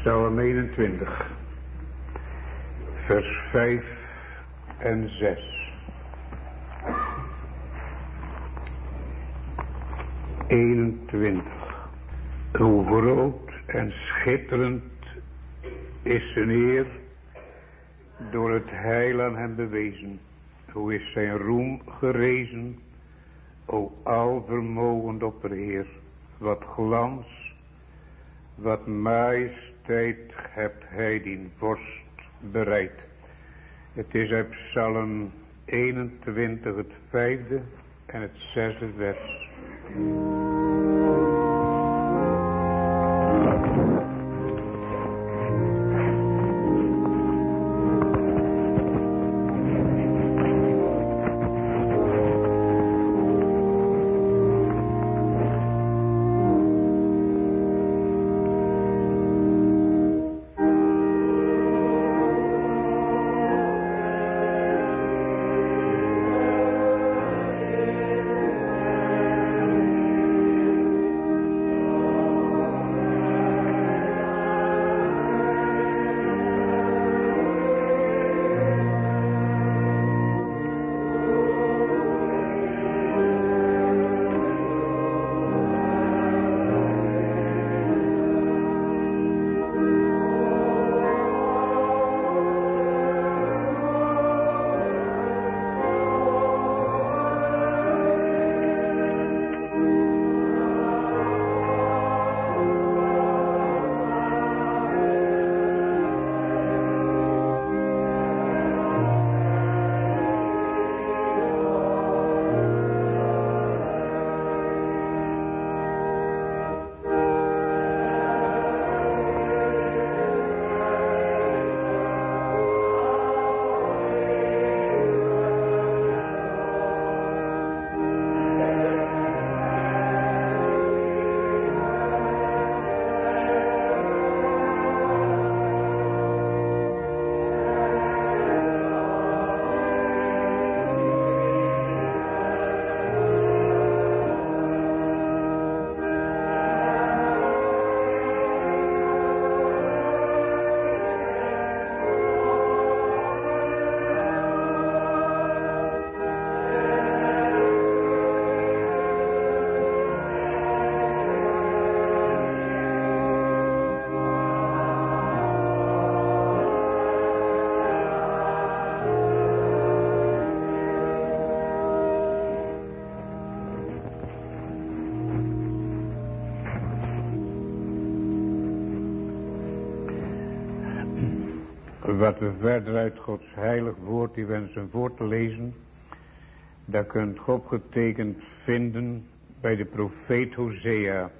Psalm 21, vers 5 en 6. 21. Hoe groot en schitterend is zijn eer door het heil aan hem bewezen. Hoe is zijn roem gerezen, o alvermogend opperheer. Wat glans, wat majesteit hebt hij die vorst bereid. Het is uit Psalm 21 het 5e en het 6e vers. Wat we verder uit Gods heilig woord die wensen voor te lezen, dat kunt God getekend vinden bij de profeet Hosea.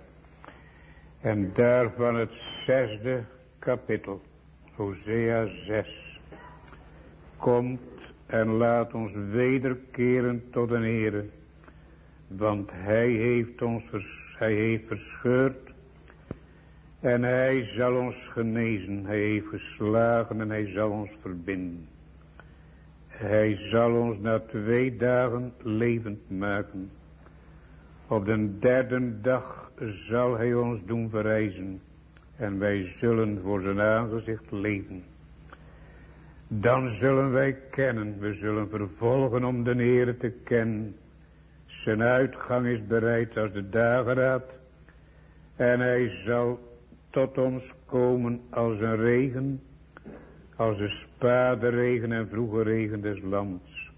En daarvan het 6e kapitel, Hosea 6. Komt en laat ons wederkeren tot de Heere, want hij heeft verscheurd. En hij zal ons genezen, hij heeft geslagen en hij zal ons verbinden. Hij zal ons na 2 dagen levend maken. Op de 3e dag zal hij ons doen verrijzen. En wij zullen voor zijn aangezicht leven. Dan zullen wij kennen, we zullen vervolgen om de Heere te kennen. Zijn uitgang is bereid als de dageraad. En hij zal tot ons komen als een regen, als de spaderegen en vroege regen des lands.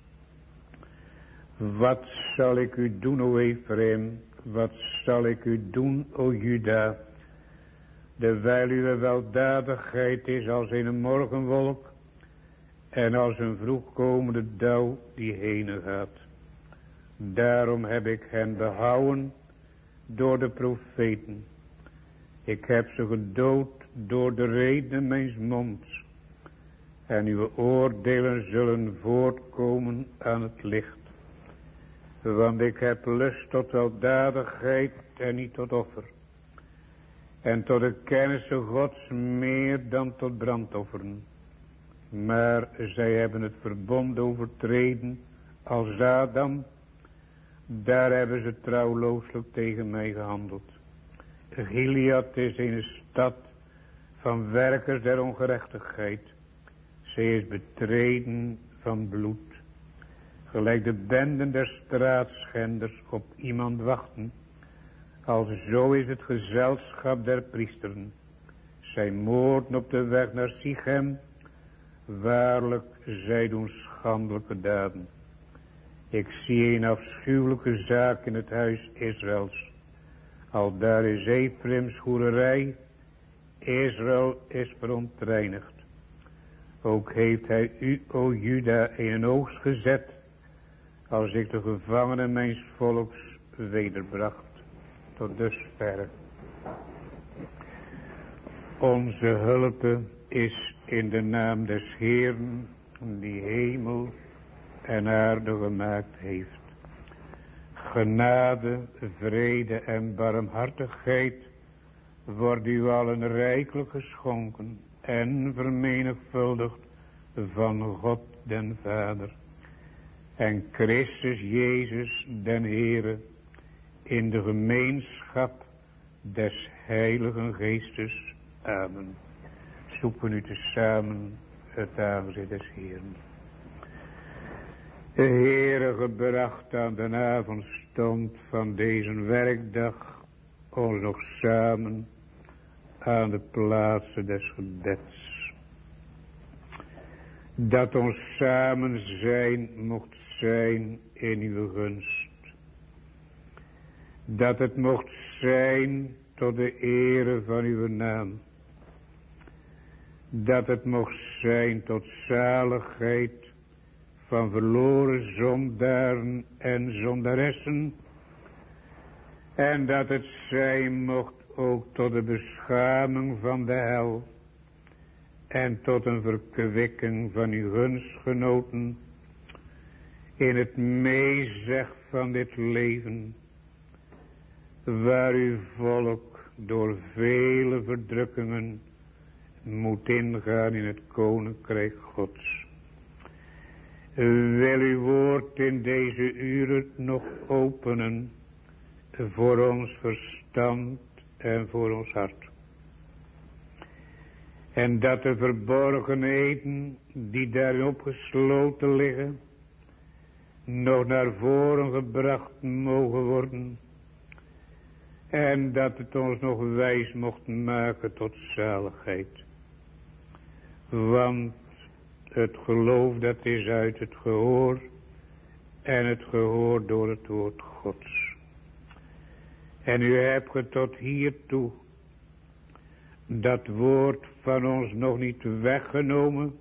Wat zal ik u doen, o Ephraim? Wat zal ik u doen, o Juda? Dewijl uw weldadigheid is als een morgenwolk en als een vroegkomende dauw die heen gaat. Daarom heb ik hen behouden door de profeten. Ik heb ze gedood door de reden mijns monds. En uw oordelen zullen voortkomen aan het licht. Want ik heb lust tot weldadigheid en niet tot offer. En tot de kennis Gods meer dan tot brandofferen. Maar zij hebben het verbond overtreden als Adam. Daar hebben ze trouwlooselijk tegen mij gehandeld. Gilead is een stad van werkers der ongerechtigheid. Zij is betreden van bloed. Gelijk de benden der straatschenders op iemand wachten. Alzo is het gezelschap der priesteren. Zij moorden op de weg naar Sichem. Waarlijk, zij doen schandelijke daden. Ik zie een afschuwelijke zaak in het huis Israëls. Al daar is Efraims hoererij. Israël is verontreinigd. Ook heeft hij u, o Juda, in een oogst gezet. Als ik de gevangenen mijns volks wederbracht. Tot dusverre. Onze hulp is in de naam des Heeren, die hemel en aarde gemaakt heeft. Genade, vrede en barmhartigheid worden u allen rijkelijk geschonken en vermenigvuldigd van God den Vader en Christus Jezus den Heere in de gemeenschap des Heiligen Geestes. Amen. Zoeken u tezamen het aangezicht des Heeren. De Heere gebracht aan de avondstond van deze werkdag ons nog samen aan de plaatsen des gebeds. Dat ons samen zijn mocht zijn in uw gunst. Dat het mocht zijn tot de ere van uw naam. Dat het mocht zijn tot zaligheid van verloren zondaren en zondaressen. En dat het zijn mocht ook tot de beschaming van de hel. En tot een verkwikking van uw gunstgenoten. In het meezeg van dit leven. Waar uw volk door vele verdrukkingen moet ingaan in het koninkrijk Gods. Wil uw woord in deze uren nog openen voor ons verstand en voor ons hart. En dat de verborgenheden die daarin opgesloten liggen nog naar voren gebracht mogen worden. En dat het ons nog wijs mocht maken tot zaligheid. Want het geloof dat is uit het gehoor en het gehoor door het woord Gods. En u hebt ge tot hiertoe dat woord van ons nog niet weggenomen,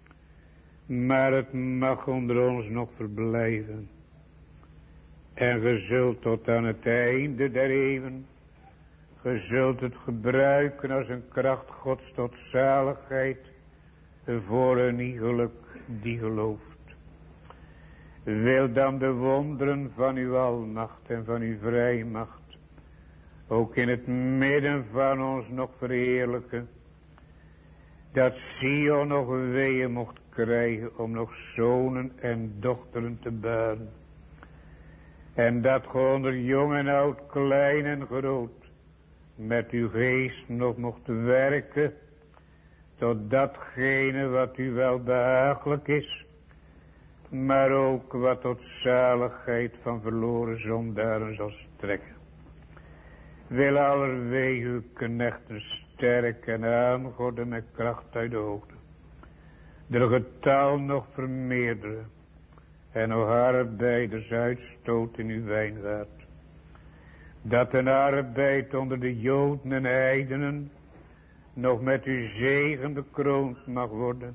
maar het mag onder ons nog verblijven. En ge zult tot aan het einde der eeuwen, ge zult het gebruiken als een kracht Gods tot zaligheid voor een iegelijk die gelooft. Wil dan de wonderen van uw almacht en van uw vrijmacht ook in het midden van ons nog verheerlijken, dat Sion nog weeën mocht krijgen om nog zonen en dochteren te baren. En dat ge onder jong en oud, klein en groot, met uw geest nog mocht werken, tot datgene wat u wel behagelijk is, maar ook wat tot zaligheid van verloren zondaren zal strekken. Wil allerwege uw knechten sterk en aangorden met kracht uit de hoogte. De getal nog vermeerderen en nog arbeiders uitstoot in uw wijngaard. Dat een arbeid onder de Joden en heidenen nog met uw zegen bekroond mag worden.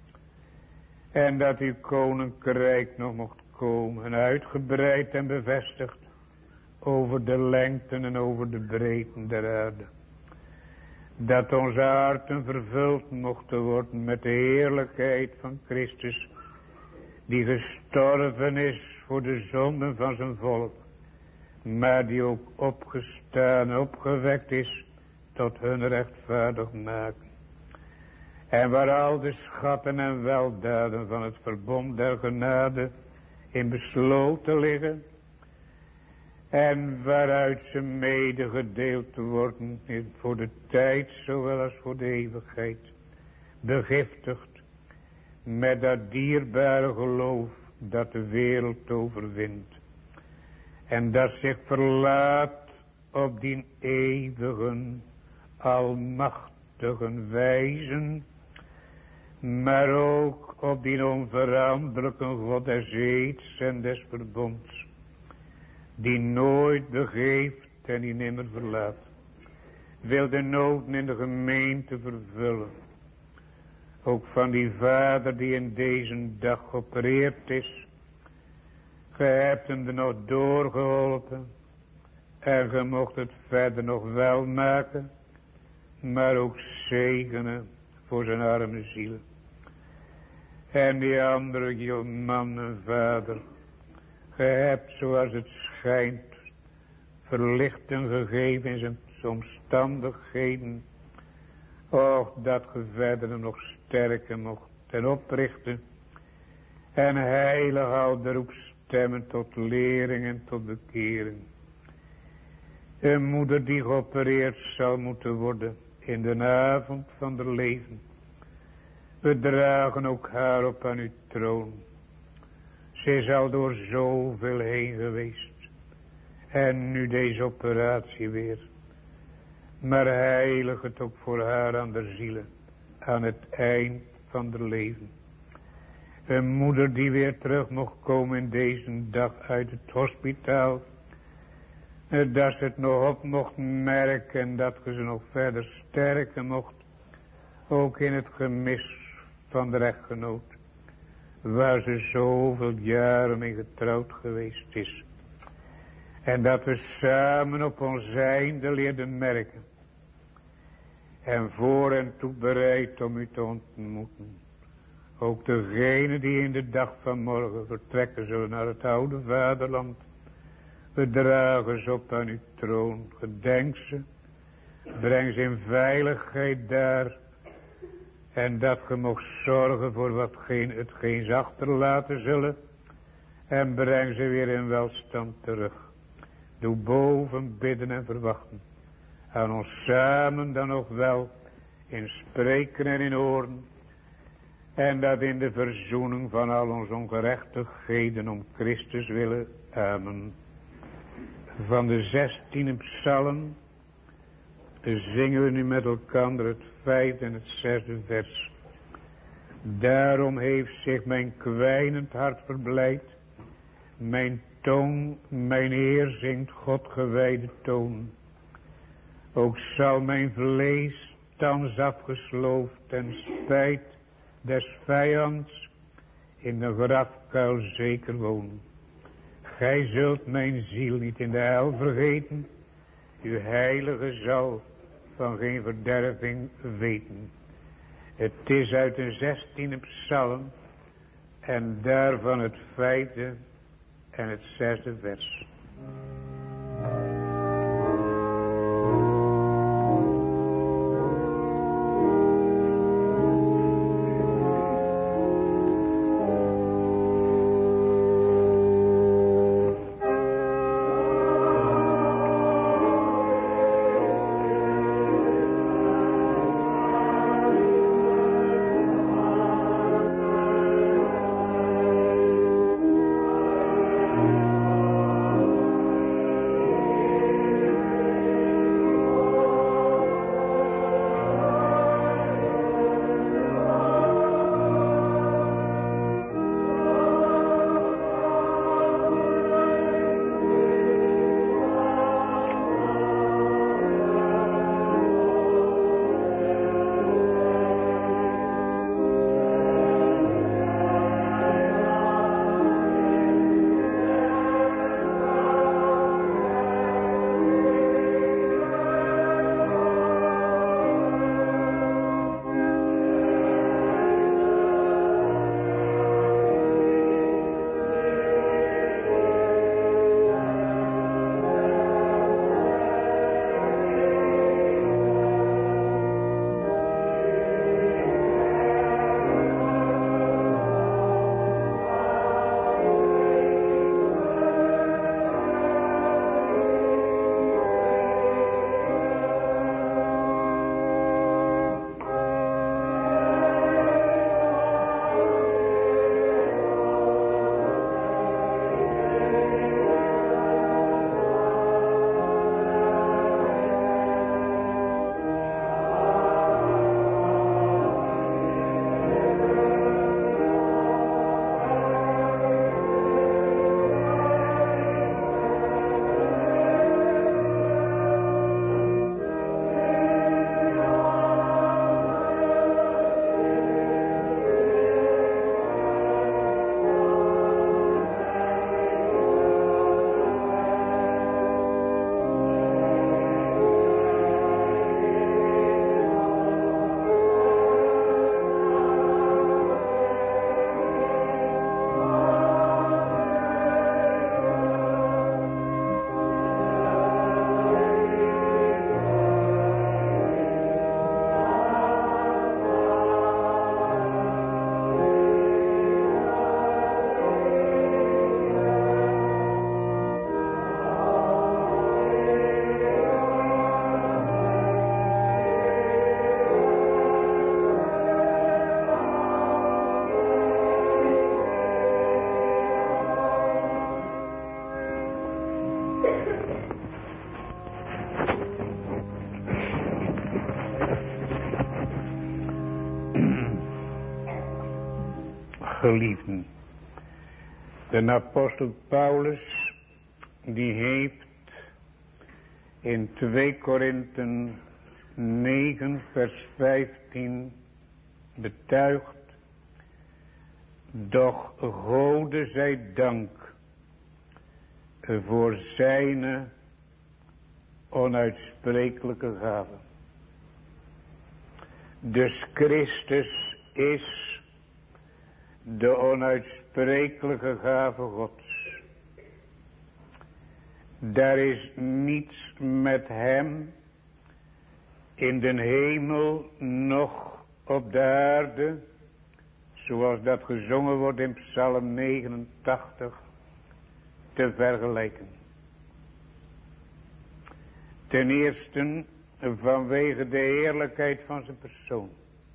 En dat uw koninkrijk nog mocht komen en uitgebreid en bevestigd over de lengten en over de breedten der aarde. Dat onze harten vervuld mochten worden met de heerlijkheid van Christus, die gestorven is voor de zonden van zijn volk, maar die ook opgestaan en opgewekt is tot hun rechtvaardig maken. En waar al de schatten en weldaden van het verbond der genade in besloten liggen, en waaruit ze medegedeeld worden voor de tijd zowel als voor de eeuwigheid, begiftigd met dat dierbare geloof dat de wereld overwint en dat zich verlaat op die eeuwige, almachtige wijzen, maar ook op die onveranderlijke God des eeds en des verbonds, die nooit begeeft en die nimmer verlaat, wil de noden in de gemeente vervullen. Ook van die vader die in deze dag geopereerd is. Ge hebt hem er nog doorgeholpen. En ge mocht het verder nog wel maken. Maar ook zegenen voor zijn arme ziel. En die andere man en vader. Ge hebt zoals het schijnt verlichting gegeven in zijn omstandigheden. Och, dat ge verder hem nog sterker mocht en oprichten. En heilig al de roep stemmen tot lering en tot bekering. Een moeder die geopereerd zal moeten worden in de avond van haar leven. We dragen ook haar op aan uw troon. Ze is al door zoveel heen geweest. En nu deze operatie weer. Maar heilig het ook voor haar aan de zielen. Aan het eind van haar leven. Een moeder die weer terug mocht komen in deze dag uit het hospitaal. Dat ze het nog op mocht merken en dat ze nog verder sterken mocht. Ook in het gemis van de echtgenoot. Waar ze zoveel jaren mee getrouwd geweest is. En dat we samen op ons einde leerden merken. En voor en toe bereid om u te ontmoeten. Ook degenen die in de dag van morgen vertrekken zullen naar het oude vaderland. We dragen ze op aan uw troon. Gedenk ze. Breng ze in veiligheid daar. En dat ge mocht zorgen voor hetgeen ze achterlaten zullen. En breng ze weer in welstand terug. Doe boven bidden en verwachten. Aan ons samen dan nog wel. In spreken en in horen. En dat in de verzoening van al onze ongerechtigheden om Christus willen. Amen. Van de 16e psalm zingen we nu met elkaar het 5e en het 6e vers. Daarom heeft zich mijn kwijnend hart verblijd. Mijn tong, mijn Heer zingt God gewijde toon. Ook zal mijn vlees thans afgesloofd en spijt des vijands in de grafkuil zeker wonen. Gij zult mijn ziel niet in de hel vergeten. Uw heilige zal van geen verderving weten. Het is uit de 16e psalm en daarvan het 5e en het 6e vers. Geliefden, de apostel Paulus, die heeft in 2 Korinthe 9 vers 15 betuigd: doch Gode zij dank voor zijne onuitsprekelijke gave. Dus Christus is de onuitsprekelijke gave Gods. Daar is niets met hem in den hemel nog op de aarde, zoals dat gezongen wordt in Psalm 89, te vergelijken. Ten eerste vanwege de heerlijkheid van zijn persoon.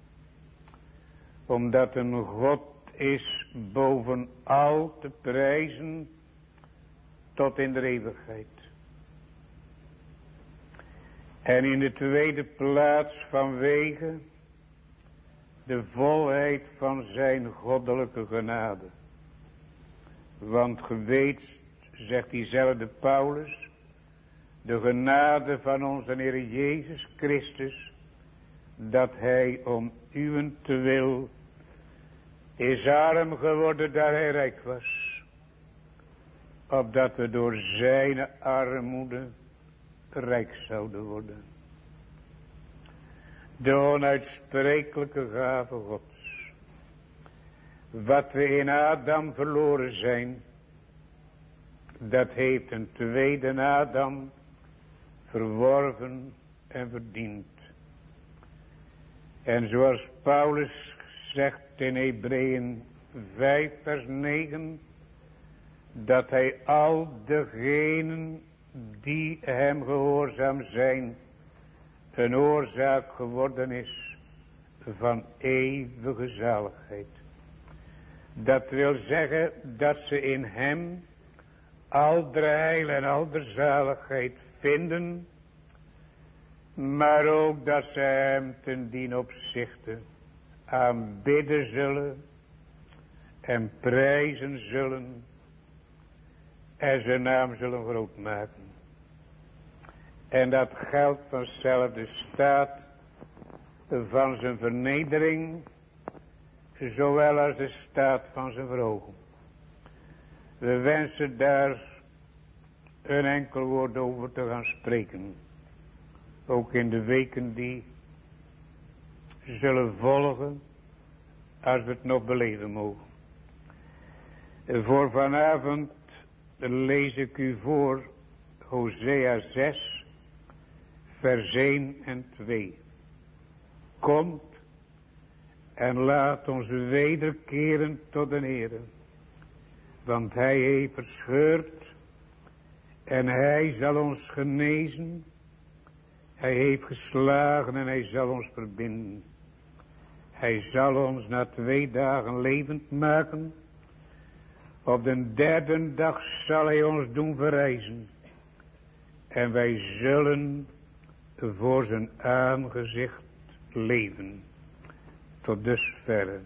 Omdat een God is boven al te prijzen tot in de eeuwigheid. En in de tweede plaats vanwege de volheid van zijn goddelijke genade. Want ge weet, zegt diezelfde Paulus, de genade van onze Heer Jezus Christus, dat hij om uwentwil is arm geworden daar hij rijk was, opdat we door zijn armoede rijk zouden worden. De onuitsprekelijke gave Gods. Wat we in Adam verloren zijn, dat heeft een tweede Adam verworven en verdiend. En zoals Paulus zegt in Hebreeën 5 vers 9, dat hij al degenen die hem gehoorzaam zijn, een oorzaak geworden is van eeuwige zaligheid. Dat wil zeggen dat ze in hem al de heil en al de zaligheid vinden, maar ook dat ze hem ten dien opzichte aanbidden zullen en prijzen zullen en zijn naam zullen groot maken. En dat geldt vanzelf de staat van zijn vernedering, zowel als de staat van zijn verhoging. We wensen daar een enkel woord over te gaan spreken. Ook in de weken die zullen volgen, als we het nog beleven mogen. Voor vanavond lees ik u voor Hosea 6, vers 1 en 2. Komt en laat ons wederkeren tot de Heere, want hij heeft verscheurd en hij zal ons genezen. Hij heeft geslagen en hij zal ons verbinden. Hij zal ons na 2 dagen levend maken. Op de 3e dag zal hij ons doen verrijzen. En wij zullen voor zijn aangezicht leven. Tot dusverre.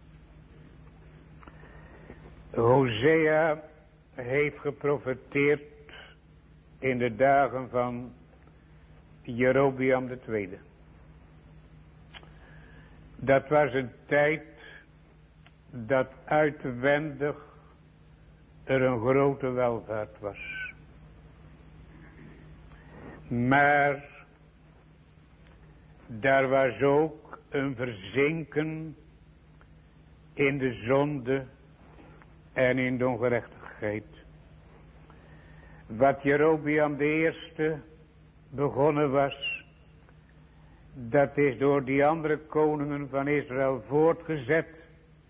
Hosea heeft geprofeteerd in de dagen van Jerobeam II. Dat was een tijd dat uitwendig er een grote welvaart was. Maar daar was ook een verzinken in de zonde en in de ongerechtigheid. Wat Jerobeam I begonnen was, dat is door die andere koningen van Israël voortgezet.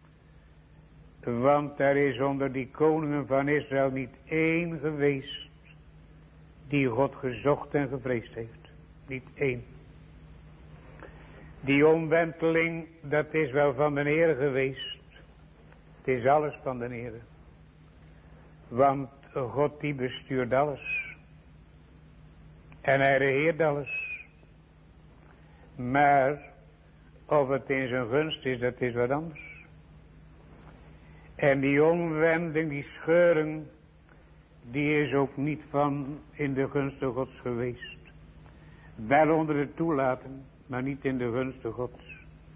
Want er is onder die koningen van Israël niet één geweest die God gezocht en gevreesd heeft. Niet één. Die omwenteling, dat is wel van de Heer geweest. Het is alles van de Heer. Want God die bestuurt alles. En hij regeert alles. Maar of het in zijn gunst is, dat is wat anders. En die omwending, die scheuring, die is ook niet van in de gunsten Gods geweest. Wel onder de toelating, maar niet in de gunsten Gods.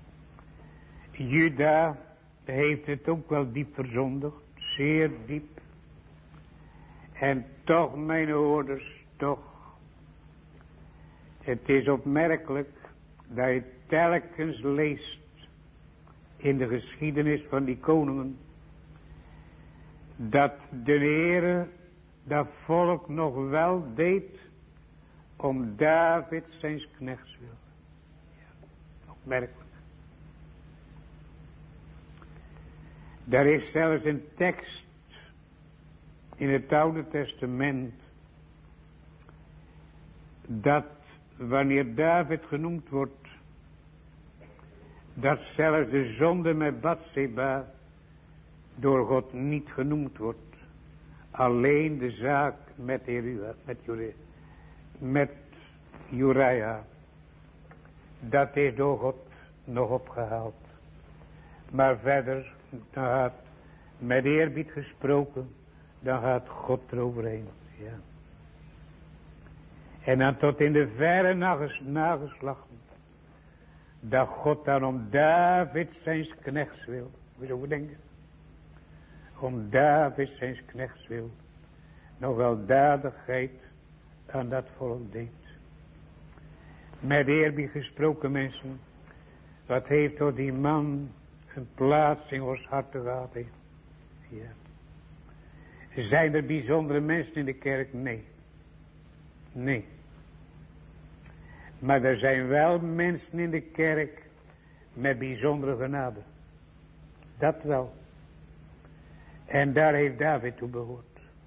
Juda heeft het ook wel diep verzondigd, zeer diep. En toch, mijn hoorders, toch. Het is opmerkelijk dat je telkens leest in de geschiedenis van die koningen, dat de Heere dat volk nog wel deed om David zijn knechts wil. Ja, opmerkelijk. Er is zelfs een tekst in het Oude Testament, dat wanneer David genoemd wordt, dat zelfs de zonde met Batseba door God niet genoemd wordt. Alleen de zaak met Uriah, dat is door God nog opgehaald. Maar verder, dan gaat met eerbied gesproken, dan gaat God eroverheen. Ja. En dan tot in de verre nageslachten, dat God dan om David zijn knechts wil. Moet je over denken. Om David zijn knechts wil, nog weldadigheid aan dat volk deed. Met eerbied gesproken mensen, wat heeft door die man een plaats in ons hart gehad? Ja. Zijn er bijzondere mensen in de kerk? Nee. Nee. Maar er zijn wel mensen in de kerk met bijzondere genade. Dat wel. En daar heeft David toe behoord.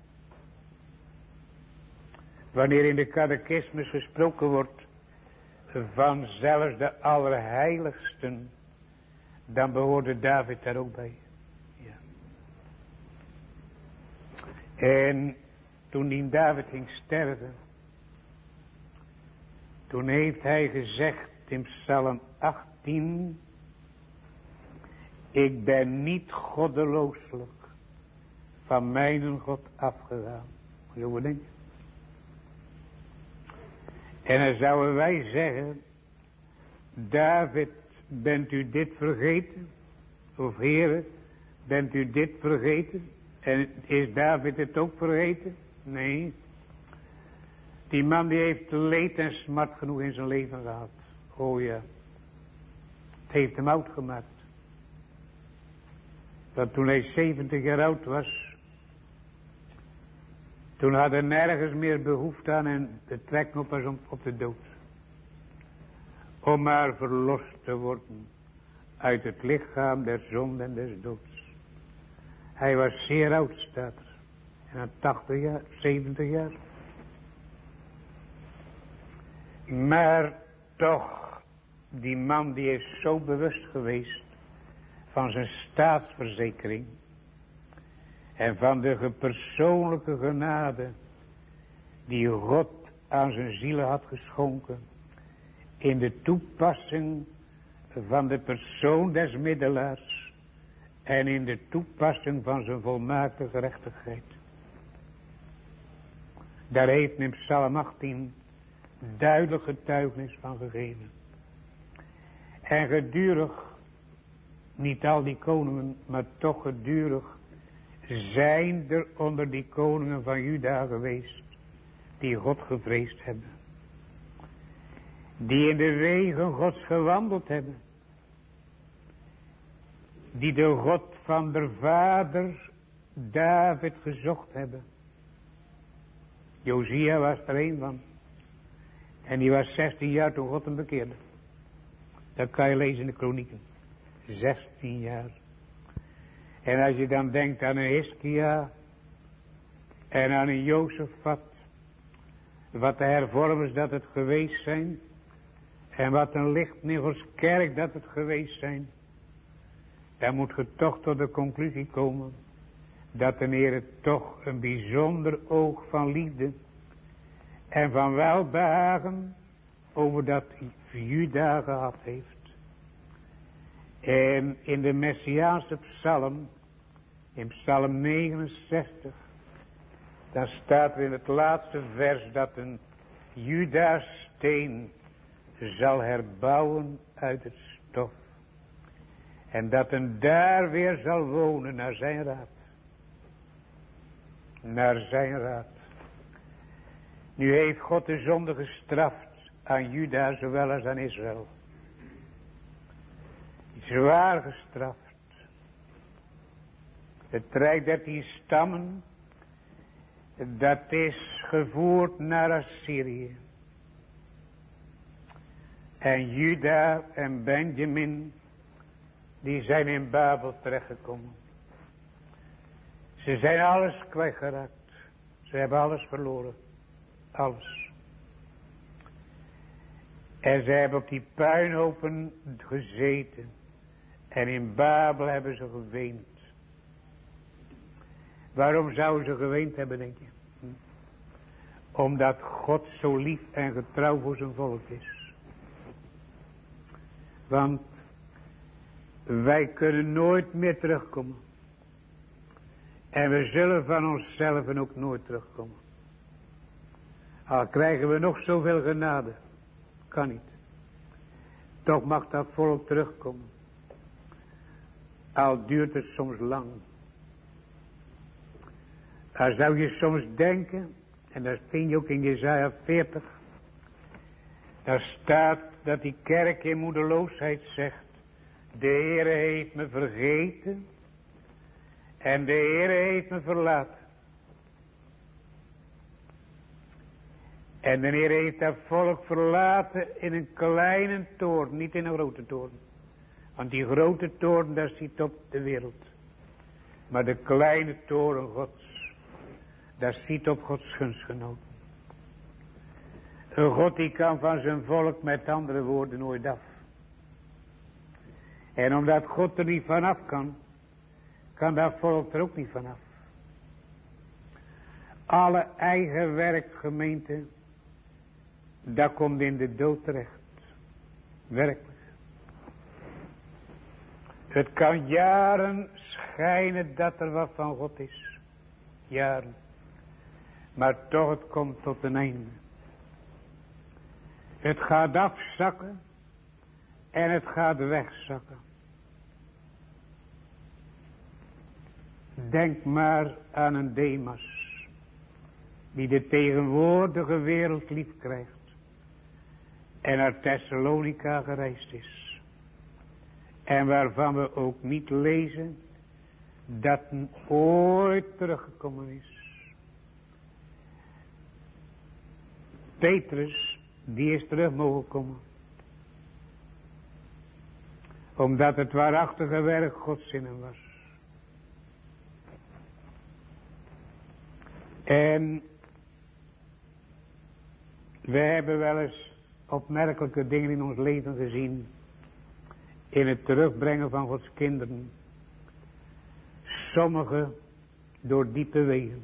Wanneer in de catechismus gesproken wordt van zelfs de allerheiligsten, dan behoorde David daar ook bij. Ja. En toen die David ging sterven, toen heeft hij gezegd in Psalm 18, ik ben niet goddelooselijk van mijn God afgegaan. Moet je over denken. En dan zouden wij zeggen, David, bent u dit vergeten? Of Heere, bent u dit vergeten? En is David het ook vergeten? Nee. Die man die heeft leed en smart genoeg in zijn leven gehad. Oh ja. Het heeft hem oud gemaakt. Dat toen hij 70 jaar oud was, toen had hij nergens meer behoefte aan en de trek op de dood. Om maar verlost te worden uit het lichaam der zonde en des doods. Hij was zeer oud, staat er. En aan 80 jaar, 70 jaar. Maar toch, die man die is zo bewust geweest van zijn staatsverzekering en van de persoonlijke genade die God aan zijn zielen had geschonken in de toepassing van de persoon des middelaars en in de toepassing van zijn volmaakte gerechtigheid. Daar heeft in Psalm 18 duidelijk getuigenis van gegeven. En gedurig, niet al die koningen, maar toch gedurig, zijn er onder die koningen van Juda geweest, die God gevreesd hebben. Die in de wegen Gods gewandeld hebben. Die de God van de vader David gezocht hebben. Josia was er een van. En die was 16 jaar toen God hem bekeerde. Dat kan je lezen in de kronieken. 16 jaar. En als je dan denkt aan een Hiskia en aan een Jozefat, wat de hervormers dat het geweest zijn, en wat een lichtnigels kerk dat het geweest zijn, dan moet je toch tot de conclusie komen dat de Heer toch een bijzonder oog van liefde en van welbehagen over dat Juda gehad heeft. En in de Messiaanse psalm, In Psalm 69. Dan staat er in het laatste vers dat een Juda-steen zal herbouwen uit het stof. En dat een daar weer zal wonen naar zijn raad. Naar zijn raad. Nu heeft God de zonde gestraft aan Juda zowel als aan Israël. Zwaar gestraft. Het rijk 13 stammen, dat is gevoerd naar Assyrië. En Juda en Benjamin, die zijn in Babel terechtgekomen. Ze zijn alles kwijtgeraakt. Ze hebben alles verloren. Alles. En ze hebben op die puinhopen gezeten. En in Babel hebben ze geweend. Waarom zouden ze geweend hebben, denk je? Omdat God zo lief en getrouw voor zijn volk is. Want wij kunnen nooit meer terugkomen. En we zullen van onszelf ook nooit terugkomen. Al krijgen we nog zoveel genade. Kan niet. Toch mag dat volk terugkomen. Al duurt het soms lang. Daar zou je soms denken, en dat vind je ook in Jesaja 40. Daar staat dat die kerk in moedeloosheid zegt. De Heere heeft me vergeten. En de Heere heeft me verlaten. En de Heer heeft dat volk verlaten in een kleine toorn, niet in een grote toorn. Want die grote toorn, dat ziet op de wereld. Maar de kleine toorn Gods, dat ziet op Gods gunstgenoten. Een God die kan van zijn volk met andere woorden nooit af. En omdat God er niet vanaf kan dat volk er ook niet vanaf. Alle eigen werk, gemeente, dat komt in de dood terecht. Werkelijk. Het kan jaren schijnen dat er wat van God is. Jaren. Maar toch, het komt tot een einde. Het gaat afzakken. En het gaat wegzakken. Denk maar aan een Demas. Die de tegenwoordige wereld lief krijgt. En naar Thessalonica gereisd is. En waarvan we ook niet lezen. Dat hij ooit teruggekomen is. Petrus, die is terug mogen komen. Omdat het waarachtige werk Gods in hem was. En we hebben wel eens opmerkelijke dingen in ons leven gezien. In het terugbrengen van Gods kinderen. Sommigen door diepe wegen.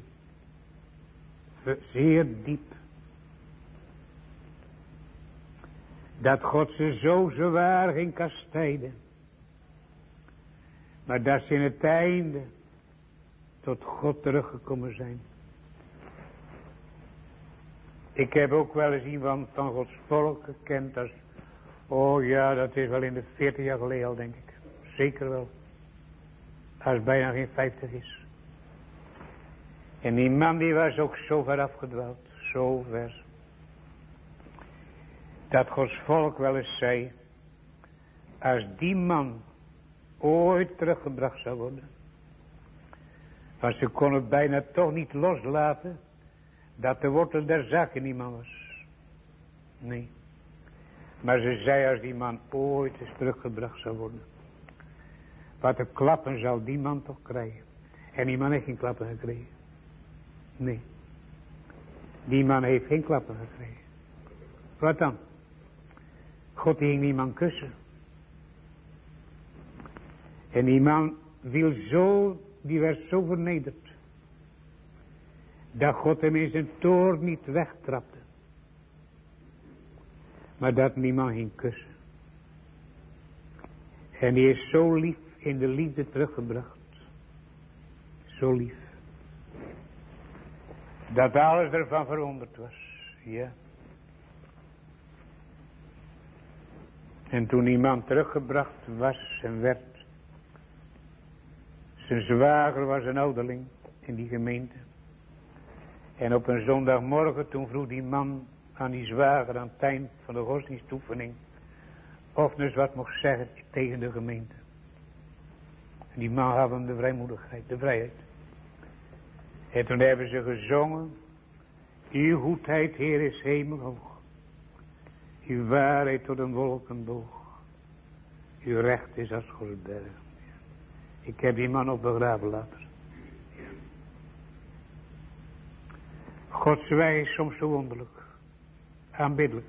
Zeer diep. Dat God ze zo zwaar ging kastijden. Maar dat ze in het einde tot God teruggekomen zijn. Ik heb ook wel eens iemand van Gods volk gekend als... Oh ja, dat is wel in de 40 jaar geleden al, denk ik. Zeker wel. Als het bijna geen 50 is. En die man die was ook zo ver afgedwaald. Zo ver. Dat Gods volk wel eens zei. Als die man ooit teruggebracht zou worden. Want ze kon het bijna toch niet loslaten. Dat de wortel der zaken die man was. Nee. Maar ze zei als die man ooit eens teruggebracht zou worden. Wat de klappen zou die man toch krijgen. En die man heeft geen klappen gekregen. Nee. Die man heeft geen klappen gekregen. Wat dan? God die ging die man kussen. En die man die werd zo vernederd. Dat God hem in zijn toorn niet wegtrapte. Maar dat die man ging kussen. En die is zo lief in de liefde teruggebracht. Zo lief. Dat alles ervan verwonderd was. Ja. En toen die man teruggebracht was en werd. Zijn zwager was een ouderling in die gemeente. En op een zondagmorgen toen vroeg die man aan die zwager aan het eind van de godsdienstoefening. Of dus wat mocht zeggen tegen de gemeente. En die man had hem de vrijmoedigheid, de vrijheid. En toen hebben ze gezongen. Uw goedheid, Heer, is hemelhoog. Uw waarheid tot een wolkenboog. Uw recht is als Godsberg. Ik heb die man op begraven later. Gods wij is soms zo wonderlijk. Aanbiddelijk.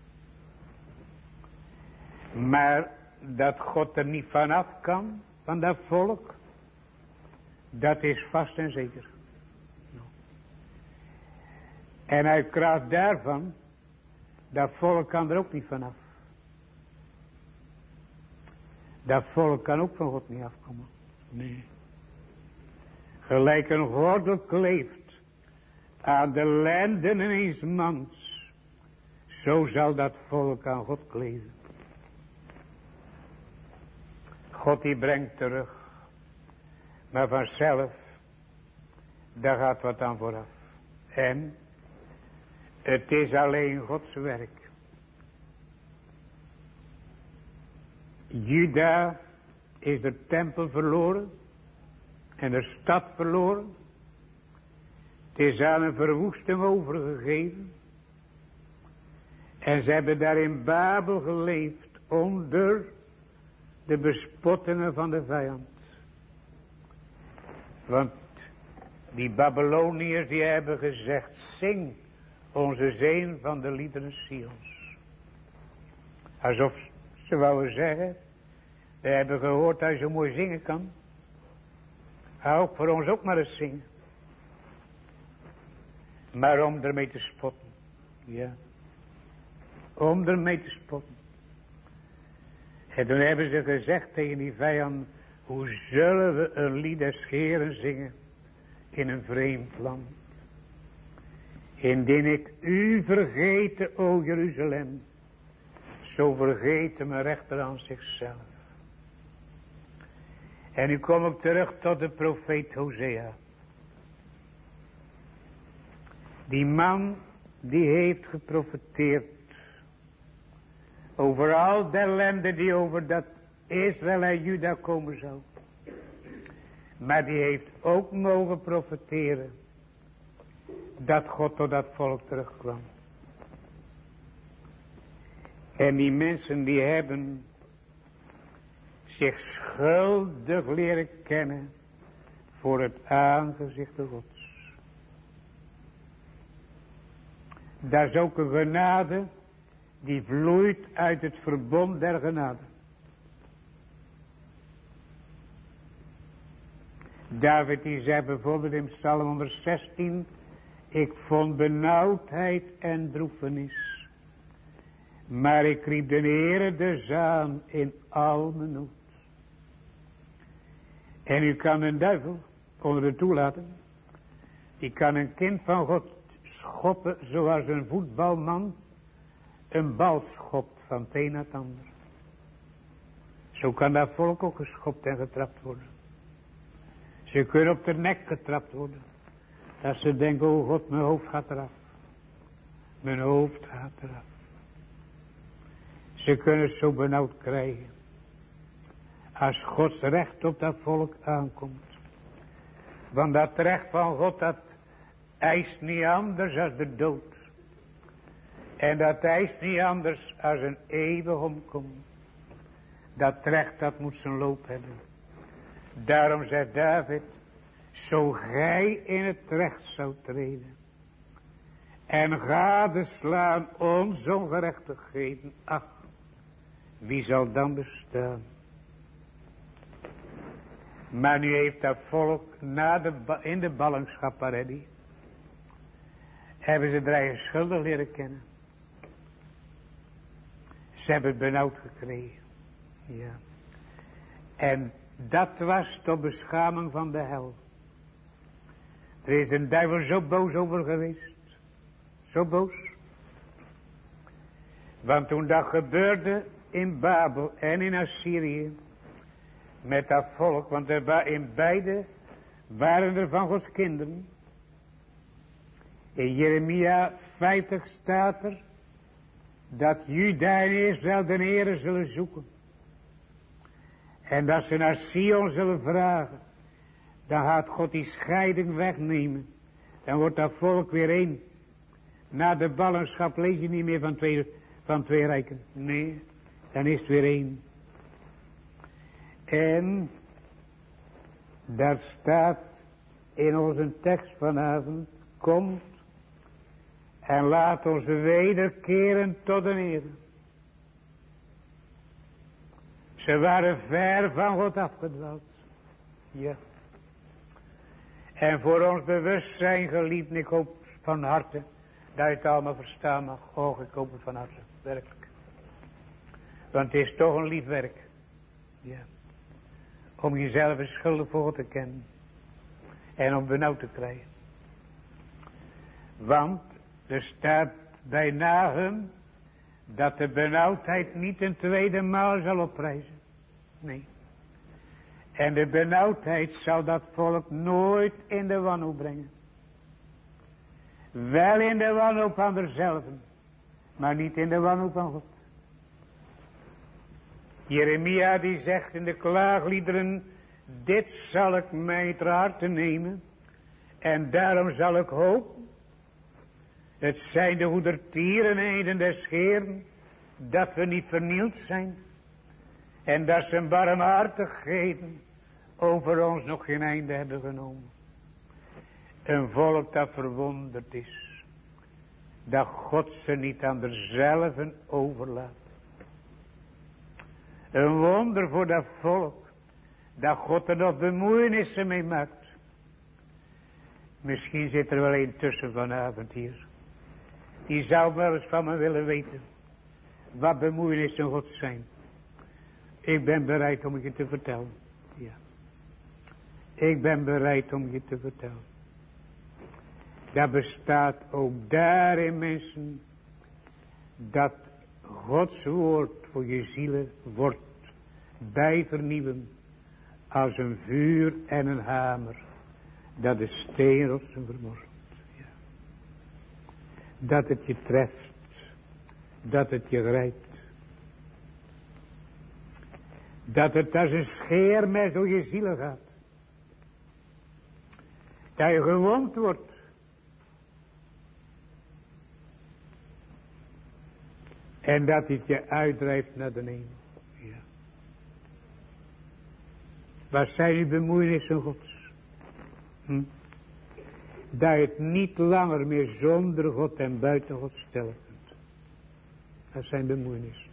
Maar dat God er niet vanaf kan, van dat volk, dat is vast en zeker. En uit kracht daarvan, dat volk kan er ook niet vanaf. Dat volk kan ook van God niet afkomen. Nee. Gelijk een gordel kleeft aan de lenden eens mans, zo zal dat volk aan God kleven. God die brengt terug, maar vanzelf, daar gaat wat aan vooraf. En het is alleen Gods werk. Juda is de tempel verloren en de stad verloren. Het is aan een verwoesting overgegeven. En ze hebben daar in Babel geleefd onder de bespottingen van de vijand. Want die Babyloniërs die hebben gezegd, zing onze zeen van de liederen Sions. Alsof ze wouden zeggen, we hebben gehoord dat je zo mooi zingen kan. Hou voor ons ook maar eens zingen. Maar om ermee te spotten. Ja. Om ermee te spotten. En toen hebben ze gezegd tegen die vijand, hoe zullen we een lied des Heeren zingen in een vreemd land. Indien ik u vergeten, o Jeruzalem, zo vergeten mijn rechter aan zichzelf. En nu kom ik terug tot de profeet Hosea. Die man die heeft geprofeteerd over al de ellende die over dat Israël en Juda komen zou. Maar die heeft ook mogen profeteren dat God tot dat volk terugkwam. En die mensen die hebben zich schuldig leren kennen voor het aangezicht Gods. Dat is ook een genade die vloeit uit het verbond der genade. David die zei bijvoorbeeld in Psalm 116, ik vond benauwdheid en droefenis, maar ik riep de Heere dus aan in al mijn nood. En u kan een duivel onder de toelaten, die kan een kind van God schoppen zoals een voetbalman een bal schopt van het een naar het ander. Zo kan dat volk ook geschopt en getrapt worden. Ze kunnen op de nek getrapt worden. Dat ze denken, oh God, mijn hoofd gaat eraf. Mijn hoofd gaat eraf. Ze kunnen het zo benauwd krijgen. Als Gods recht op dat volk aankomt. Want dat recht van God, dat eist niet anders als de dood. En dat eist niet anders als een eeuwig omkomen. Dat recht, dat moet zijn loop hebben. Daarom zegt David, zo gij in het recht zou treden en gadeslaan ons ongerechtigheden, ach, wie zal dan bestaan? Maar nu heeft dat volk in de ballingschap already, hebben ze de eigen schulden leren kennen. Ze hebben het benauwd gekregen. Ja. En dat was tot beschaming van de hel. Er is een duivel zo boos over geweest. Zo boos. Want toen dat gebeurde in Babel en in Assyrië. Met dat volk. Want in beide waren er van Gods kinderen. In Jeremia 50 staat er. Dat Juda en Israël de Heere zullen zoeken. En dat ze naar Sion zullen vragen. Dan gaat God die scheiding wegnemen. Dan wordt dat volk weer één. Na de ballingschap lees je niet meer van twee rijken. Nee, dan is het weer één. En daar staat in onze tekst vanavond. Komt en laat ons wederkeren tot de Heer. Ze waren ver van God afgedwaald. Ja. En voor ons bewustzijn geliefd, ik hoop van harte dat je het allemaal verstaan mag. Och, ik hoop het van harte, werkelijk. Want het is toch een lief werk. Ja. Om jezelf een schuldig voor te kennen. En om benauwd te krijgen. Want er staat bij Nahum dat de benauwdheid niet een tweede maal zal opprijzen. Nee. En de benauwdheid zal dat volk nooit in de wanhoop brengen. Wel in de wanhoop aan derzelven, maar niet in de wanhoop aan God. Jeremia die zegt in de klaagliederen, dit zal ik mij ter harte nemen en daarom zal ik hopen. Het zijn de hoedertierenheden des Heeren, dat we niet vernield zijn. En dat zijn barmhartigheden over ons nog geen einde hebben genomen. Een volk dat verwonderd is. Dat God ze niet aan derzelven overlaat. Een wonder voor dat volk. Dat God er nog bemoeienissen mee maakt. Misschien zit er wel een tussen vanavond hier. Die zou wel eens van me willen weten. Wat bemoeienissen God zijn. Ik ben bereid om je te vertellen. Ja. Ik ben bereid om je te vertellen. Dat bestaat ook daarin, mensen. Dat Gods woord voor je zielen wordt bijvernieuwen. Als een vuur en een hamer. Dat de steenrotsen vermorzelt. Ja. Dat het je treft. Dat het je grijpt. Dat het als een scheermes door je zielen gaat. Dat je gewond wordt. En dat het je uitdrijft naar de hemel. Ja. Wat zijn die bemoeienissen Gods? Dat je het niet langer meer zonder God en buiten God stellen kunt. Dat zijn bemoeienissen.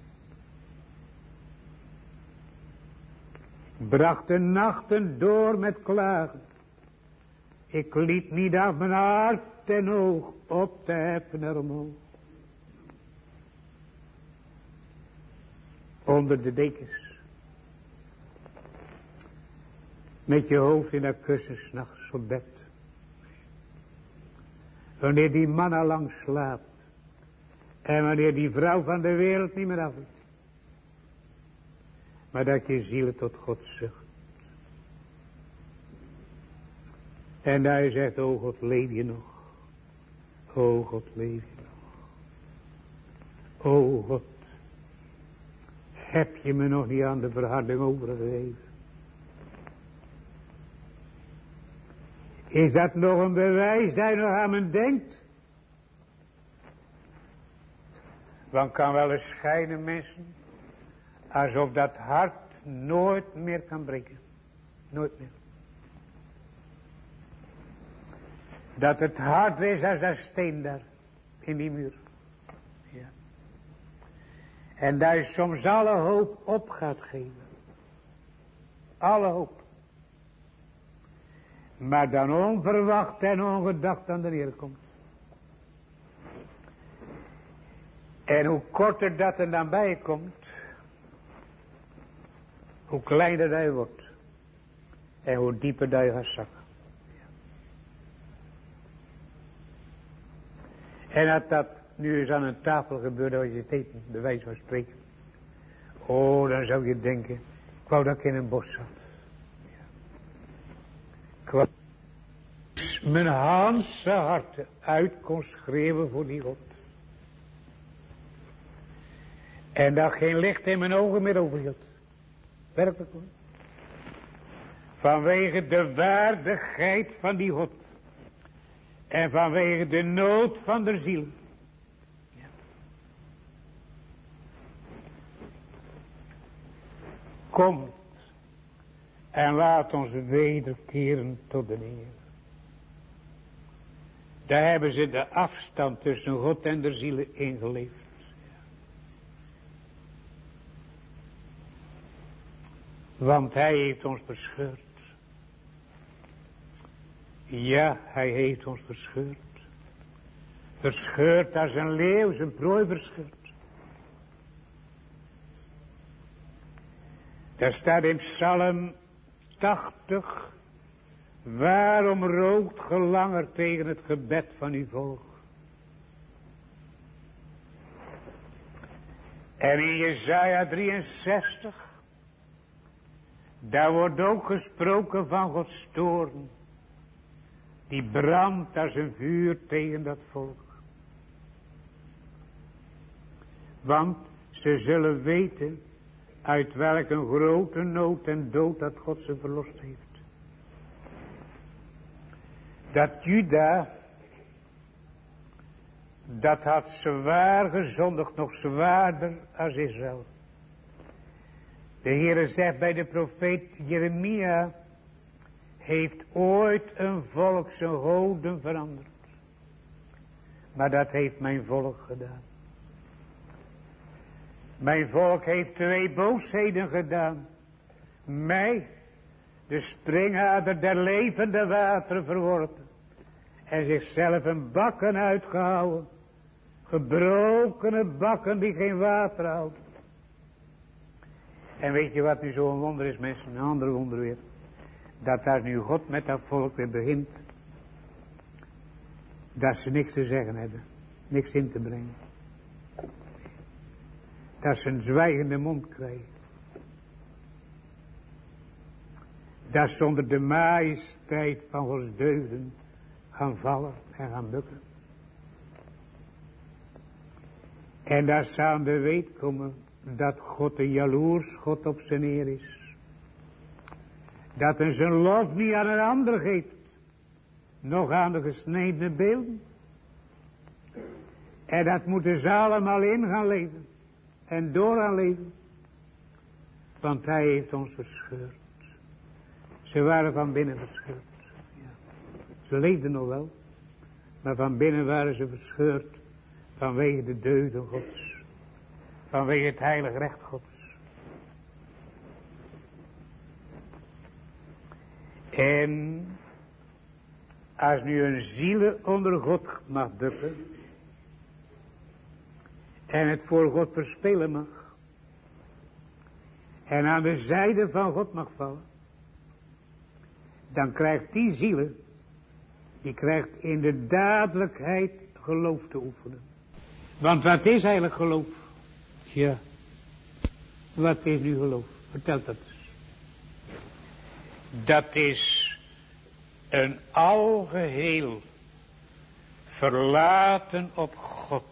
Bracht de nachten door met klagen. Ik liet niet af mijn hart en oog op te heffen naar omhoog. Onder de dekens. Met je hoofd in dat kussen 's nachts op bed. Wanneer die man al lang slaapt. En wanneer die vrouw van de wereld niet meer afdoet. Maar dat je ziel tot God zucht. En dat je zegt, o God, leef je nog. O God, leef je nog. O God, heb je me nog niet aan de verharding overgegeven? Is dat nog een bewijs dat je nog aan me denkt? Want kan wel eens schijnen, mensen, alsof dat hart nooit meer kan breken. Nooit meer. Dat het hard is als dat steen daar. In die muur. Ja. En dat je soms alle hoop op gaat geven. Alle hoop. Maar dan onverwacht en ongedacht aan de Heer komt. En hoe korter dat er dan bij komt. Hoe kleiner dat je wordt. En hoe dieper dat je gaat zakken. En dat dat nu eens aan een tafel gebeurde als je het eten, bij wijze van spreken. Oh, dan zou je denken, ik wou dat ik in een bos zat. Ja. Ik wou mijn Hanse harte uit kon schreeuwen voor die God. En dat geen licht in mijn ogen meer overhield. Werkelijk hoor. Vanwege de waardigheid van die God. En vanwege de nood van de ziel. Ja. Komt en laat ons wederkeren tot de Heer. Daar hebben ze de afstand tussen God en de zielen ingeleefd. Want hij heeft ons verscheurd. Ja, hij heeft ons verscheurd. Verscheurd als een leeuw zijn prooi verscheurd. Daar staat in Psalm 80. Waarom rookt ge langer tegen het gebed van uw volk? En in Jesaja 63. Daar wordt ook gesproken van Gods toorn. Die brandt als een vuur tegen dat volk. Want ze zullen weten uit welke grote nood en dood dat God ze verlost heeft. Dat Juda, dat had zwaar gezondigd, nog zwaarder als Israël. De Heere zegt bij de profeet Jeremia, heeft ooit een volk zijn goden veranderd. Maar dat heeft mijn volk gedaan. Mijn volk heeft 2 boosheden gedaan. Mij, de springader der levende wateren verworpen. En zichzelf een bakken uitgehouden. Gebrokene bakken die geen water houden. En weet je wat nu zo'n wonder is, mensen? Een ander wonder weer. Dat daar nu God met dat volk weer begint. Dat ze niks te zeggen hebben. Niks in te brengen. Dat ze een zwijgende mond krijgen. Dat ze onder de majesteit van Gods deugden gaan vallen en gaan bukken. En dat ze aan de weet komen dat God een jaloers God op zijn eer is. Dat hij zijn lof niet aan een ander geeft. Nog aan de gesneden beelden. En dat moeten ze allemaal in gaan leven. En door gaan leven. Want hij heeft ons verscheurd. Ze waren van binnen verscheurd. Ja. Ze leefden nog wel. Maar van binnen waren ze verscheurd. Vanwege de deugden Gods. Vanwege het heilig recht Gods. En als nu een ziel onder God mag bukken. En het voor God verspillen mag. En aan de zijde van God mag vallen. Dan krijgt die zielen. Die krijgt in de dadelijkheid geloof te oefenen. Want wat is eigenlijk geloof? Ja. Wat is nu geloof? Vertel dat eens. Dat is een algeheel verlaten op God.